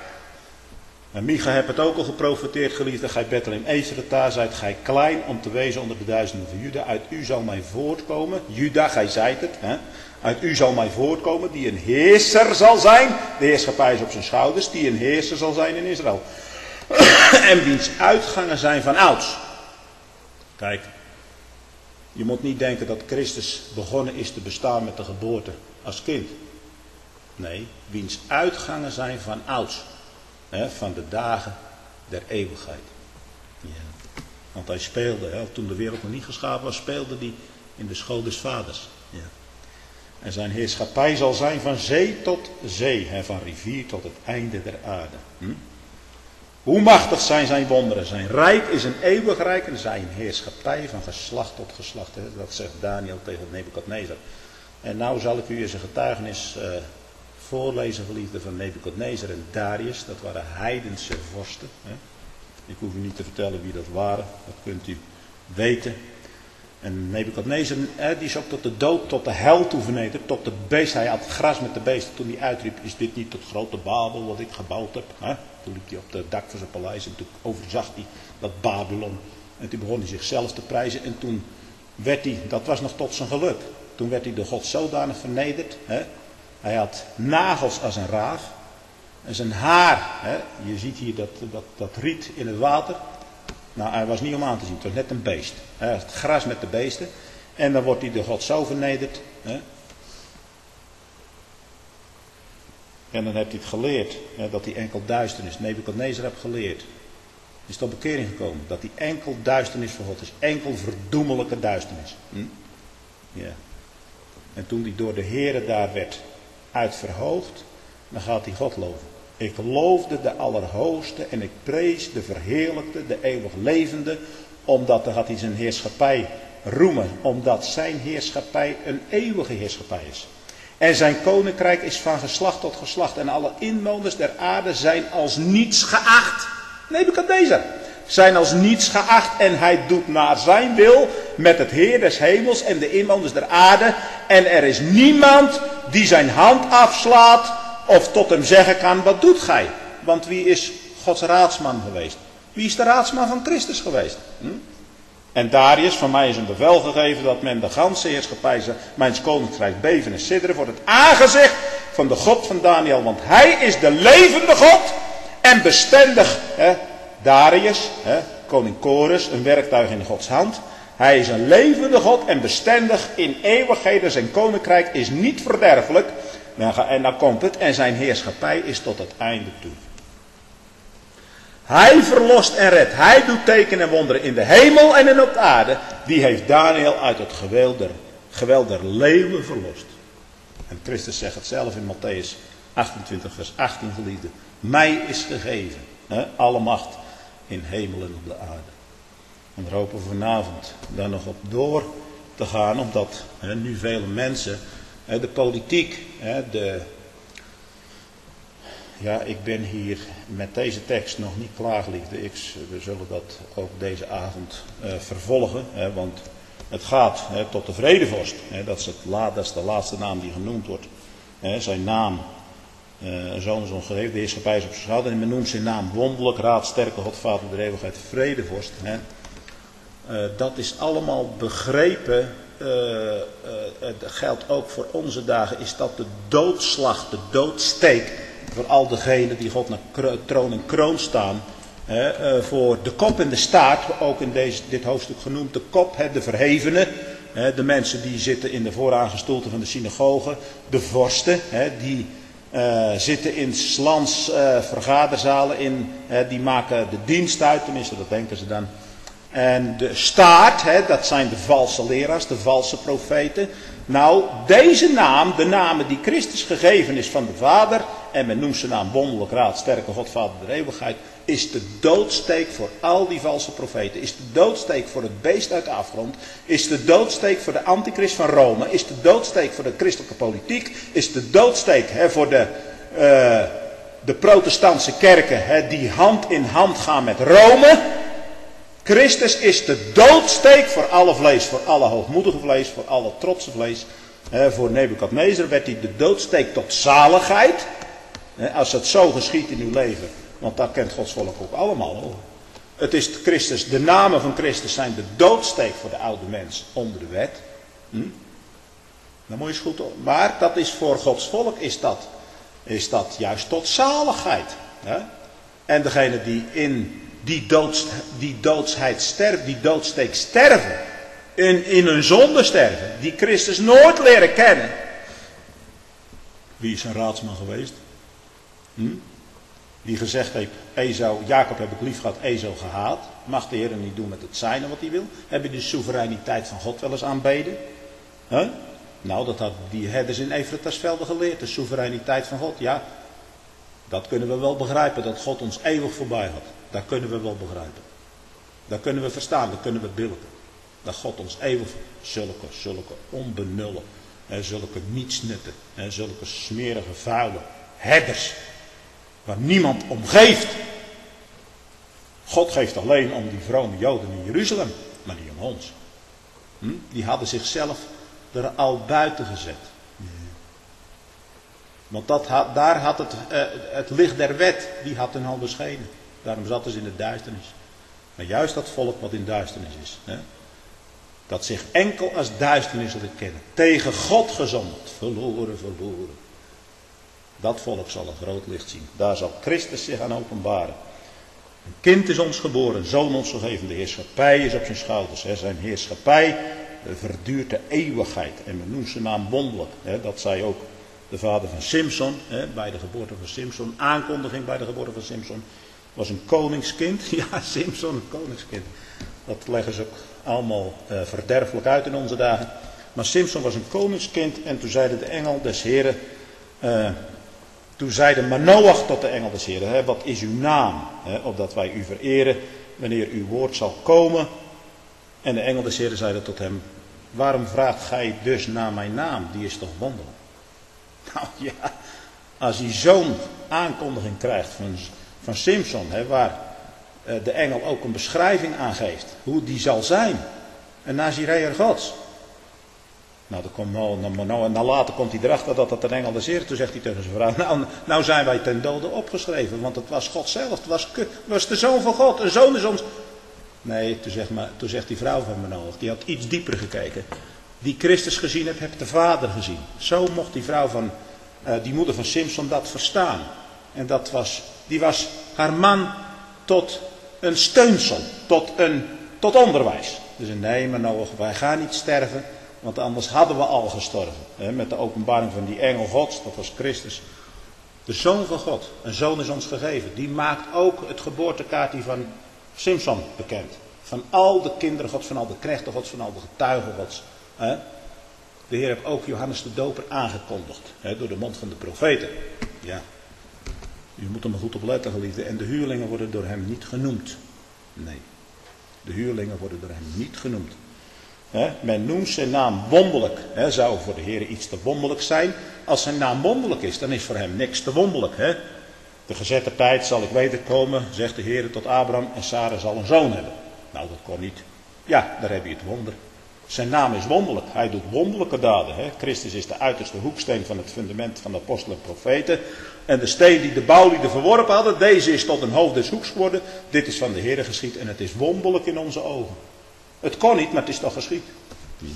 En Micha heeft het ook al geprofeteerd, geliefde. Gij Bethlehem Efrata, zijt gij klein om te wezen onder de duizenden van Juda. Uit u zal mij voortkomen. Juda, gij zijt het. Hè. Uit u zal mij voortkomen, die een heerser zal zijn. De heerschappij is op zijn schouders, die een heerser zal zijn in Israël. En wiens uitgangen zijn van ouds. Kijk, je moet niet denken dat Christus begonnen is te bestaan met de geboorte als kind. Nee, wiens uitgangen zijn van ouds. Van de dagen der eeuwigheid. Ja. Want hij speelde, toen de wereld nog niet geschapen was, speelde hij in de schoot des vaders. Ja. En zijn heerschappij zal zijn van zee tot zee, van rivier tot het einde der aarde. Hoe machtig zijn zijn wonderen. Zijn rijk is een eeuwig rijk en zijn heerschappij van geslacht tot geslacht. Dat zegt Daniel tegen Nebukadnezar. En nou zal ik u eens een getuigenis voorlezen, geliefde, van Nebukadnezar en Darius. Dat waren heidense vorsten. Ik hoef u niet te vertellen wie dat waren. Dat kunt u weten. En Nebukadnezar, die is ook tot de dood, tot de hel toe vernederd. Tot de beest. Hij had gras met de beesten. Toen hij uitriep, is dit niet het grote Babel wat ik gebouwd heb? Toen liep hij op het dak van zijn paleis en toen overzag hij dat Babylon. En toen begon hij zichzelf te prijzen. En toen werd hij, dat was nog tot zijn geluk. Toen werd hij door God zodanig vernederd. Hij had nagels als een raaf. En zijn haar, je ziet hier dat riet in het water. Nou, hij was niet om aan te zien. Het was net een beest. Hij had gras met de beesten. En dan wordt hij door God zo vernederd. En dan heeft hij het geleerd. Dat hij enkel duisternis. Nebukadnezar heeft geleerd. Is tot bekering gekomen. Dat hij enkel duisternis voor God is. Enkel verdoemelijke duisternis. Ja. En toen hij door de Heere daar werd uitverhoogd. Dan gaat hij God loven. Ik loofde de Allerhoogste en ik prees de Verheerlijkte, de eeuwig levende, omdat hij zijn heerschappij roemen, omdat zijn heerschappij een eeuwige heerschappij is. En zijn koninkrijk is van geslacht tot geslacht en alle inwoners der aarde zijn als niets geacht. Nebukadnezar. Zijn als niets geacht en hij doet naar zijn wil met het Heer des hemels en de inwoners der aarde. En er is niemand die zijn hand afslaat of tot hem zeggen kan, wat doet gij? Want wie is Gods raadsman geweest? Wie is de raadsman van Christus geweest? En Darius, van mij is een bevel gegeven dat men de ganse heerschappij mijns koninkrijk beven en sidderen voor het aangezicht van de God van Daniel. Want hij is de levende God en bestendig. Darius, koning Kores, een werktuig in Gods hand. Hij is een levende God en bestendig in eeuwigheden. Zijn koninkrijk is niet verderfelijk. En dan komt het. En zijn heerschappij is tot het einde toe. Hij verlost en redt. Hij doet tekenen en wonderen in de hemel en in op de aarde. Die heeft Daniel uit het geweld der leeuwen verlost. En Christus zegt het zelf in Matthäus 28 vers 18 geliefde. Mij is gegeven alle macht in hemel en op de aarde. En daar hopen we vanavond daar nog op door te gaan. Omdat nu vele mensen, de politiek, ja, ik ben hier met deze tekst nog niet klaar, geliefde. We zullen dat ook deze avond vervolgen. Want het gaat tot de vredevorst. Dat is de laatste naam die genoemd wordt. Zijn naam, zoon is ons gegeven, de heerschappij is op zijn schouder. En men noemt zijn naam wonderlijk, raad, sterke God, Vader der eeuwigheid, vredevorst. Dat is allemaal begrepen. Het geldt ook voor onze dagen. Is dat de doodslag, de doodsteek voor al degenen die God naar troon en kroon staan. Voor de kop en de staart, ook in dit hoofdstuk genoemd. De kop, de verhevenen. De mensen die zitten in de vooraange stoelten van de synagoge. De vorsten, die zitten in 's lands vergaderzalen. Die maken de dienst uit, tenminste dat denken ze dan. En de staart, dat zijn de valse leraars, de valse profeten. Nou, deze naam, de namen die Christus gegeven is van de Vader, en men noemt zijn naam wonderlijk raad, sterke God, Vader der eeuwigheid, is de doodsteek voor al die valse profeten. Is de doodsteek voor het beest uit de afgrond. Is de doodsteek voor de antichrist van Rome. Is de doodsteek voor de christelijke politiek. Is de doodsteek voor de protestantse kerken die hand in hand gaan met Rome. Christus is de doodsteek voor alle vlees, voor alle hoogmoedige vlees, voor alle trotse vlees. Voor Nebukadnezar werd hij de doodsteek tot zaligheid. Als het zo geschiet in uw leven, want dat kent Gods volk ook allemaal hoor. Het is Christus, de namen van Christus zijn de doodsteek voor de oude mens onder de wet. Dan moet je eens goed op. Maar dat is voor Gods volk is dat juist tot zaligheid. En degene die in die doodsteek sterven, in hun zonde sterven, die Christus nooit leren kennen. Wie is zijn raadsman geweest? Die gezegd heeft, Jacob heb ik lief gehad, Esau gehaat. Mag de Heer niet doen met het zijne wat hij wil? Heb je de soevereiniteit van God wel eens aanbeden? Nou, dat hadden die herders in Efratasvelden geleerd. De soevereiniteit van God, ja. Dat kunnen we wel begrijpen, dat God ons eeuwig voorbij had. Dat kunnen we wel begrijpen. Dat kunnen we verstaan, dat kunnen we billijken. Dat God ons eeuwig, zulke onbenullen, zulke nietsnutten, zulke smerige, vuile herders, waar niemand om geeft. God geeft alleen om die vrome Joden in Jeruzalem, maar niet om ons. Die hadden zichzelf er al buiten gezet. Want daar had het licht der wet, die had hun al beschenen. Daarom zat ze in de duisternis. Maar juist dat volk wat in duisternis is. Dat zich enkel als duisternis wil kennen. Tegen God gezond. Verloren. Dat volk zal een groot licht zien. Daar zal Christus zich aan openbaren. Een kind is ons geboren, een zoon ons gegeven. De heerschappij is op zijn schouders. Zijn heerschappij verduurt de eeuwigheid. En men noemt zijn naam wonderlijk. Dat zei ook de vader van Simson. Bij de geboorte van Simson. Aankondiging bij de geboorte van Simson. Was een koningskind. Ja, Simson, een koningskind. Dat leggen ze ook allemaal verderfelijk uit in onze dagen. Maar Simson was een koningskind. En toen zeide de engel des Heren. Toen zeide Manoach tot de engel des Heren, wat is uw naam? Opdat wij u vereren wanneer uw woord zal komen. En de engel des Heren zeide tot hem, waarom vraagt gij dus naar mijn naam? Die is toch wonderlijk? Nou ja, als hij zo'n aankondiging krijgt van Simson, waar de engel ook een beschrijving aangeeft, hoe die zal zijn. Een Nazireër Gods. Nou, dan komt Manoach, en later komt hij erachter dat dat een engel des Heren. Toen zegt hij tegen zijn vrouw, nou zijn wij ten dode opgeschreven, want het was God zelf, het was de Zoon van God. Een zoon is ons... Nee, toen zegt die vrouw van Manoach, die had iets dieper gekeken. Die Christus gezien hebt de Vader gezien. Zo mocht die vrouw van, die moeder van Simson dat verstaan. En die was haar man tot een steunsel, tot onderwijs. Dus nee, Manoach, wij gaan niet sterven, want anders hadden we al gestorven. Met de openbaring van die engel Gods, dat was Christus. De Zoon van God, een zoon is ons gegeven. Die maakt ook het geboortekaartje van Simson bekend. Van al de kinderen Gods, van al de knechten Gods, van al de getuigen Gods. De Heer heeft ook Johannes de Doper aangekondigd. Door de mond van de profeten. Ja. U moet er maar goed op letten, geliefde. En de huurlingen worden door hem niet genoemd. Nee. De huurlingen worden door hem niet genoemd. Men noemt zijn naam wonderlijk. Zou voor de Heer iets te wonderlijk zijn? Als zijn naam wonderlijk is, dan is voor hem niks te wonderlijk. De gezette tijd zal ik weten komen, zegt de Heer tot Abraham, en Sarah zal een zoon hebben. Nou, dat kon niet. Ja, daar heb je het wonder. Zijn naam is wonderlijk. Hij doet wonderlijke daden. Christus is de uiterste hoeksteen van het fundament van de apostelen en profeten. En de steen die de bouwlieden verworpen hadden, deze is tot een hoofd des hoeks geworden. Dit is van de Heer geschied en het is wonderlijk in onze ogen. Het kon niet, maar het is toch geschied. Ja.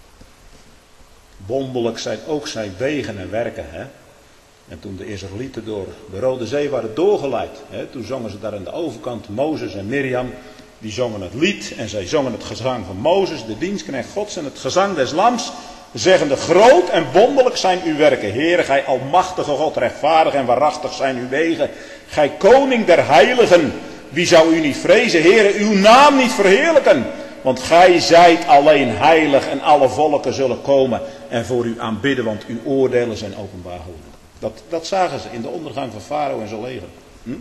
Wonderlijk zijn ook zijn wegen en werken. En toen de Israëlieten door de Rode Zee waren doorgeleid, toen zongen ze daar aan de overkant, Mozes en Mirjam, die zongen het lied en zij zongen het gezang van Mozes, de dienstknecht Gods, en het gezang des Lams, zeggende, groot en wonderlijk zijn uw werken, Heere, gij almachtige God, rechtvaardig en waarachtig zijn uw wegen, gij koning der heiligen, wie zou u niet vrezen, Heere, uw naam niet verheerlijken, want gij zijt alleen heilig en alle volken zullen komen en voor u aanbidden, want uw oordelen zijn openbaar geworden. Dat zagen ze in de ondergang van Farao en zijn leger. Ja.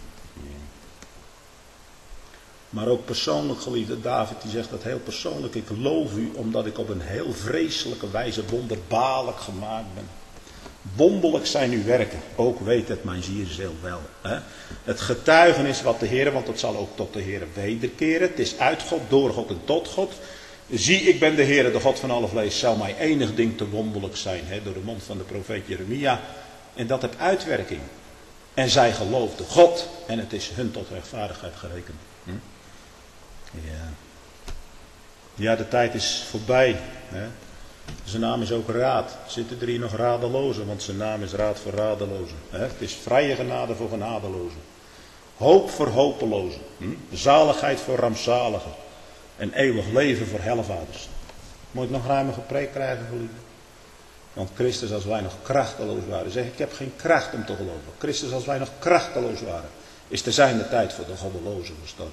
Maar ook persoonlijk, geliefde David, die zegt dat heel persoonlijk. Ik loof u omdat ik op een heel vreselijke wijze wonderbaarlijk gemaakt ben. Wonderlijk zijn uw werken. Ook weet het mijn zielsziel wel. Het getuigenis wat de Heer, want het zal ook tot de Heer wederkeren. Het is uit God, door God en tot God. Zie, ik ben de Heer, de God van alle vlees. Zou mij enig ding te wonderlijk zijn. Door de mond van de profeet Jeremia. En dat heeft uitwerking. En zij geloofden God. En het is hun tot rechtvaardigheid gerekend. Ja, de tijd is voorbij. Zijn naam is ook raad. Zitten er hier nog radelozen? Want zijn naam is raad voor radelozen. Het is vrije genade voor genadelozen. Hoop voor hopelozen. Zaligheid voor rampzaligen. En eeuwig leven voor hellevaarders. Moet ik nog ruimer gepreekt krijgen, geliefde? Want Christus, als wij nog krachteloos waren. Zeg, ik heb geen kracht om te geloven. Christus, als wij nog krachteloos waren. Is te zijn de tijd voor de goddelozen gestorven.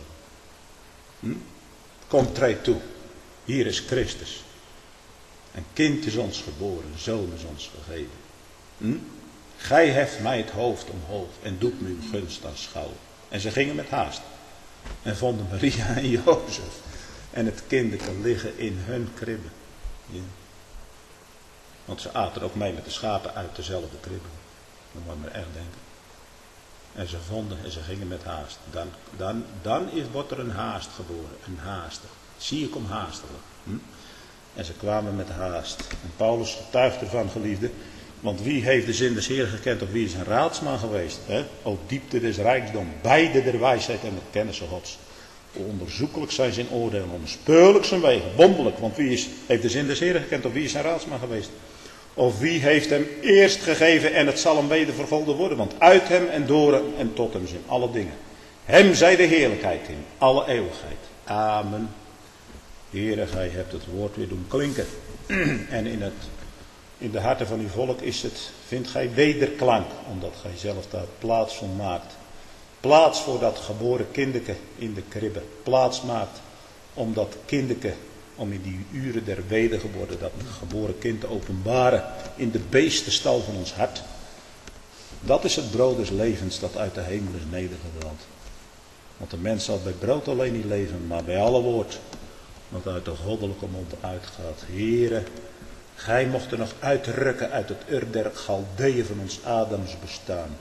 Kom, treed toe. Hier is Christus. Een kind is ons geboren. Een zoon is ons gegeven. Gij heft mij het hoofd omhoog. En doet me uw gunst aanschouwen. En ze gingen met haast. En vonden Maria en Jozef. En het kinderke liggen in hun kribben. Ja. Want ze aten ook mee met de schapen uit dezelfde kribben. Dan moet je maar echt denken. En ze vonden en ze gingen met haast. Dan wordt er een haast geboren. Een haastig. Zie ik om haastiglijk. En ze kwamen met haast. En Paulus getuigt ervan, geliefde. Want wie heeft de zin des Heeren gekend of wie is een raadsman geweest? O diepte des rijkdom. Beide der wijsheid en de kennis Gods. Onderzoekelijk zijn zijn oordelen. Onspeurlijk zijn wegen. Wonderlijk. Want wie heeft de zin des Heeren gekend of wie is een raadsman geweest? Of wie heeft hem eerst gegeven en het zal hem weder vergolden worden. Want uit hem en door hem en tot hem zijn alle dingen. Hem zij de heerlijkheid in alle eeuwigheid. Amen. Heere, gij hebt het woord weer doen klinken. En in de harten van uw volk vindt gij wederklank. Omdat gij zelf daar plaats voor maakt. Plaats voor dat geboren kinderke in de kribbe. Plaats maakt om dat kinderke, om in die uren der wedergeboorte dat geboren kind te openbaren in de beestenstal van ons hart. Dat is het brood des levens dat uit de hemel is nedergedaald. Want de mens zal bij brood alleen niet leven, maar bij alle woord wat uit de goddelijke mond uitgaat. Heere, gij mocht er nog uitrukken uit het ur der Galdeeën van ons Adams bestaan.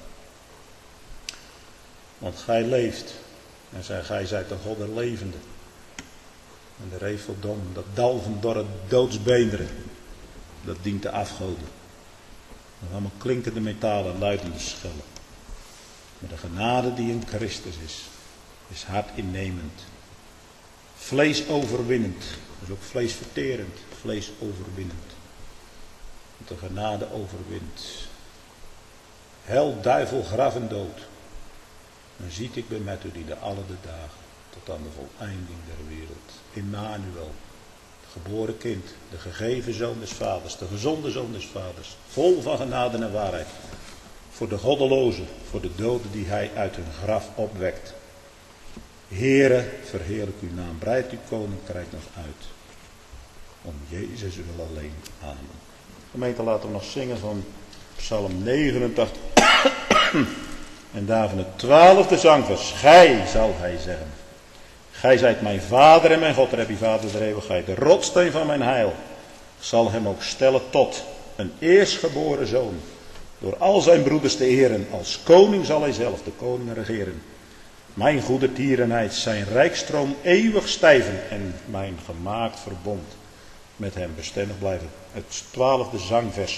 Want gij leeft. En zei, gij zijt de God der levenden. En de reveldom, dat dal van dorre doodsbeenderen, dat dient de afgoden. Dat allemaal klinkende metalen en luidende schellen. Maar de genade die in Christus is hart innemend. Vlees overwinnend. Dus ook vlees verterend. Vlees overwinnend. Want de genade overwint. Hel, duivel, graf en dood. Dan ziet ik ben met u die de alle de dagen tot aan de voleinding der wereld. Immanuel, het geboren kind, de gegeven zoon des vaders, de gezonde zoon des vaders, vol van genade en waarheid. Voor de goddelozen, voor de doden die hij uit hun graf opwekt. Heere, verheerlijk uw naam, breid uw koninkrijk nog uit. Om Jezus wil alleen. Amen. Gemeente, laten we nog zingen van Psalm 89. En daarvan het 12e zangvers. Gij, zal hij zeggen. Gij zijt mijn vader en mijn God, daar heb je vader der eeuwigheid. De rotsteen van mijn heil. Ik zal hem ook stellen tot een eerstgeboren zoon. Door al zijn broeders te eren. Als koning zal hij zelf de koningen regeren. Mijn goede tierenheid zijn rijkstroom eeuwig stijven. En mijn gemaakt verbond met hem bestendig blijven. Het 12e zangvers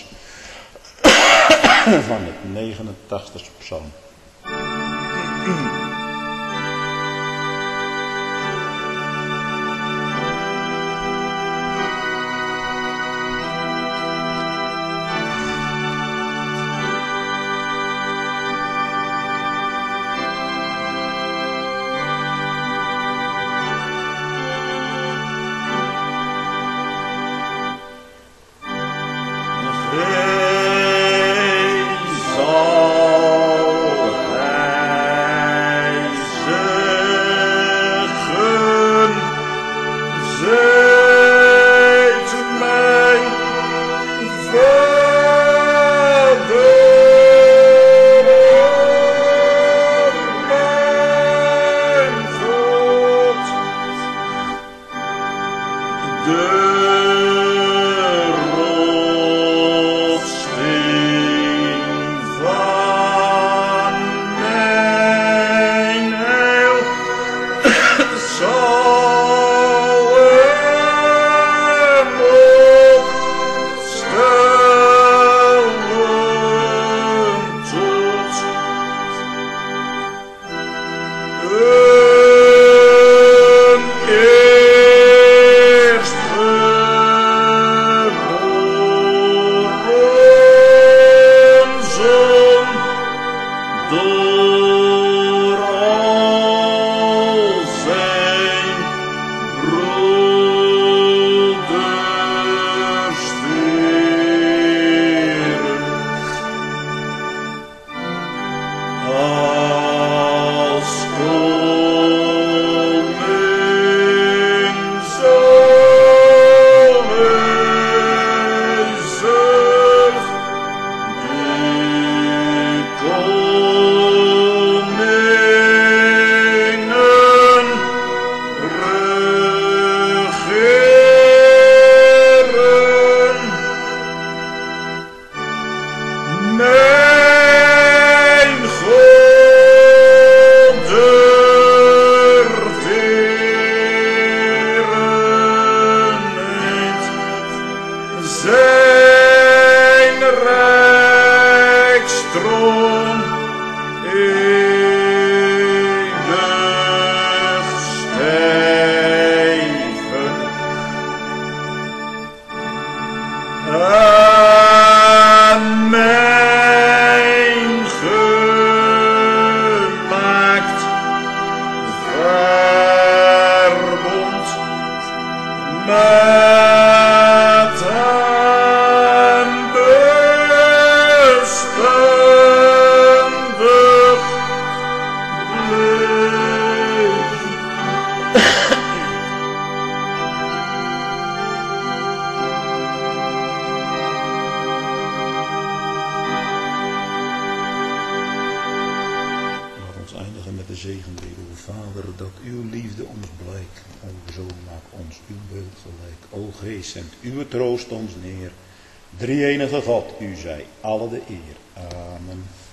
van het 89e psalm. Mijn God. zegen bidden, o Vader, dat uw liefde ons blijkt. O Zoon, maak ons uw beeld gelijk. O Geest, zendt uw troost ons neer. Drie-enige God, u zij alle de eer. Amen.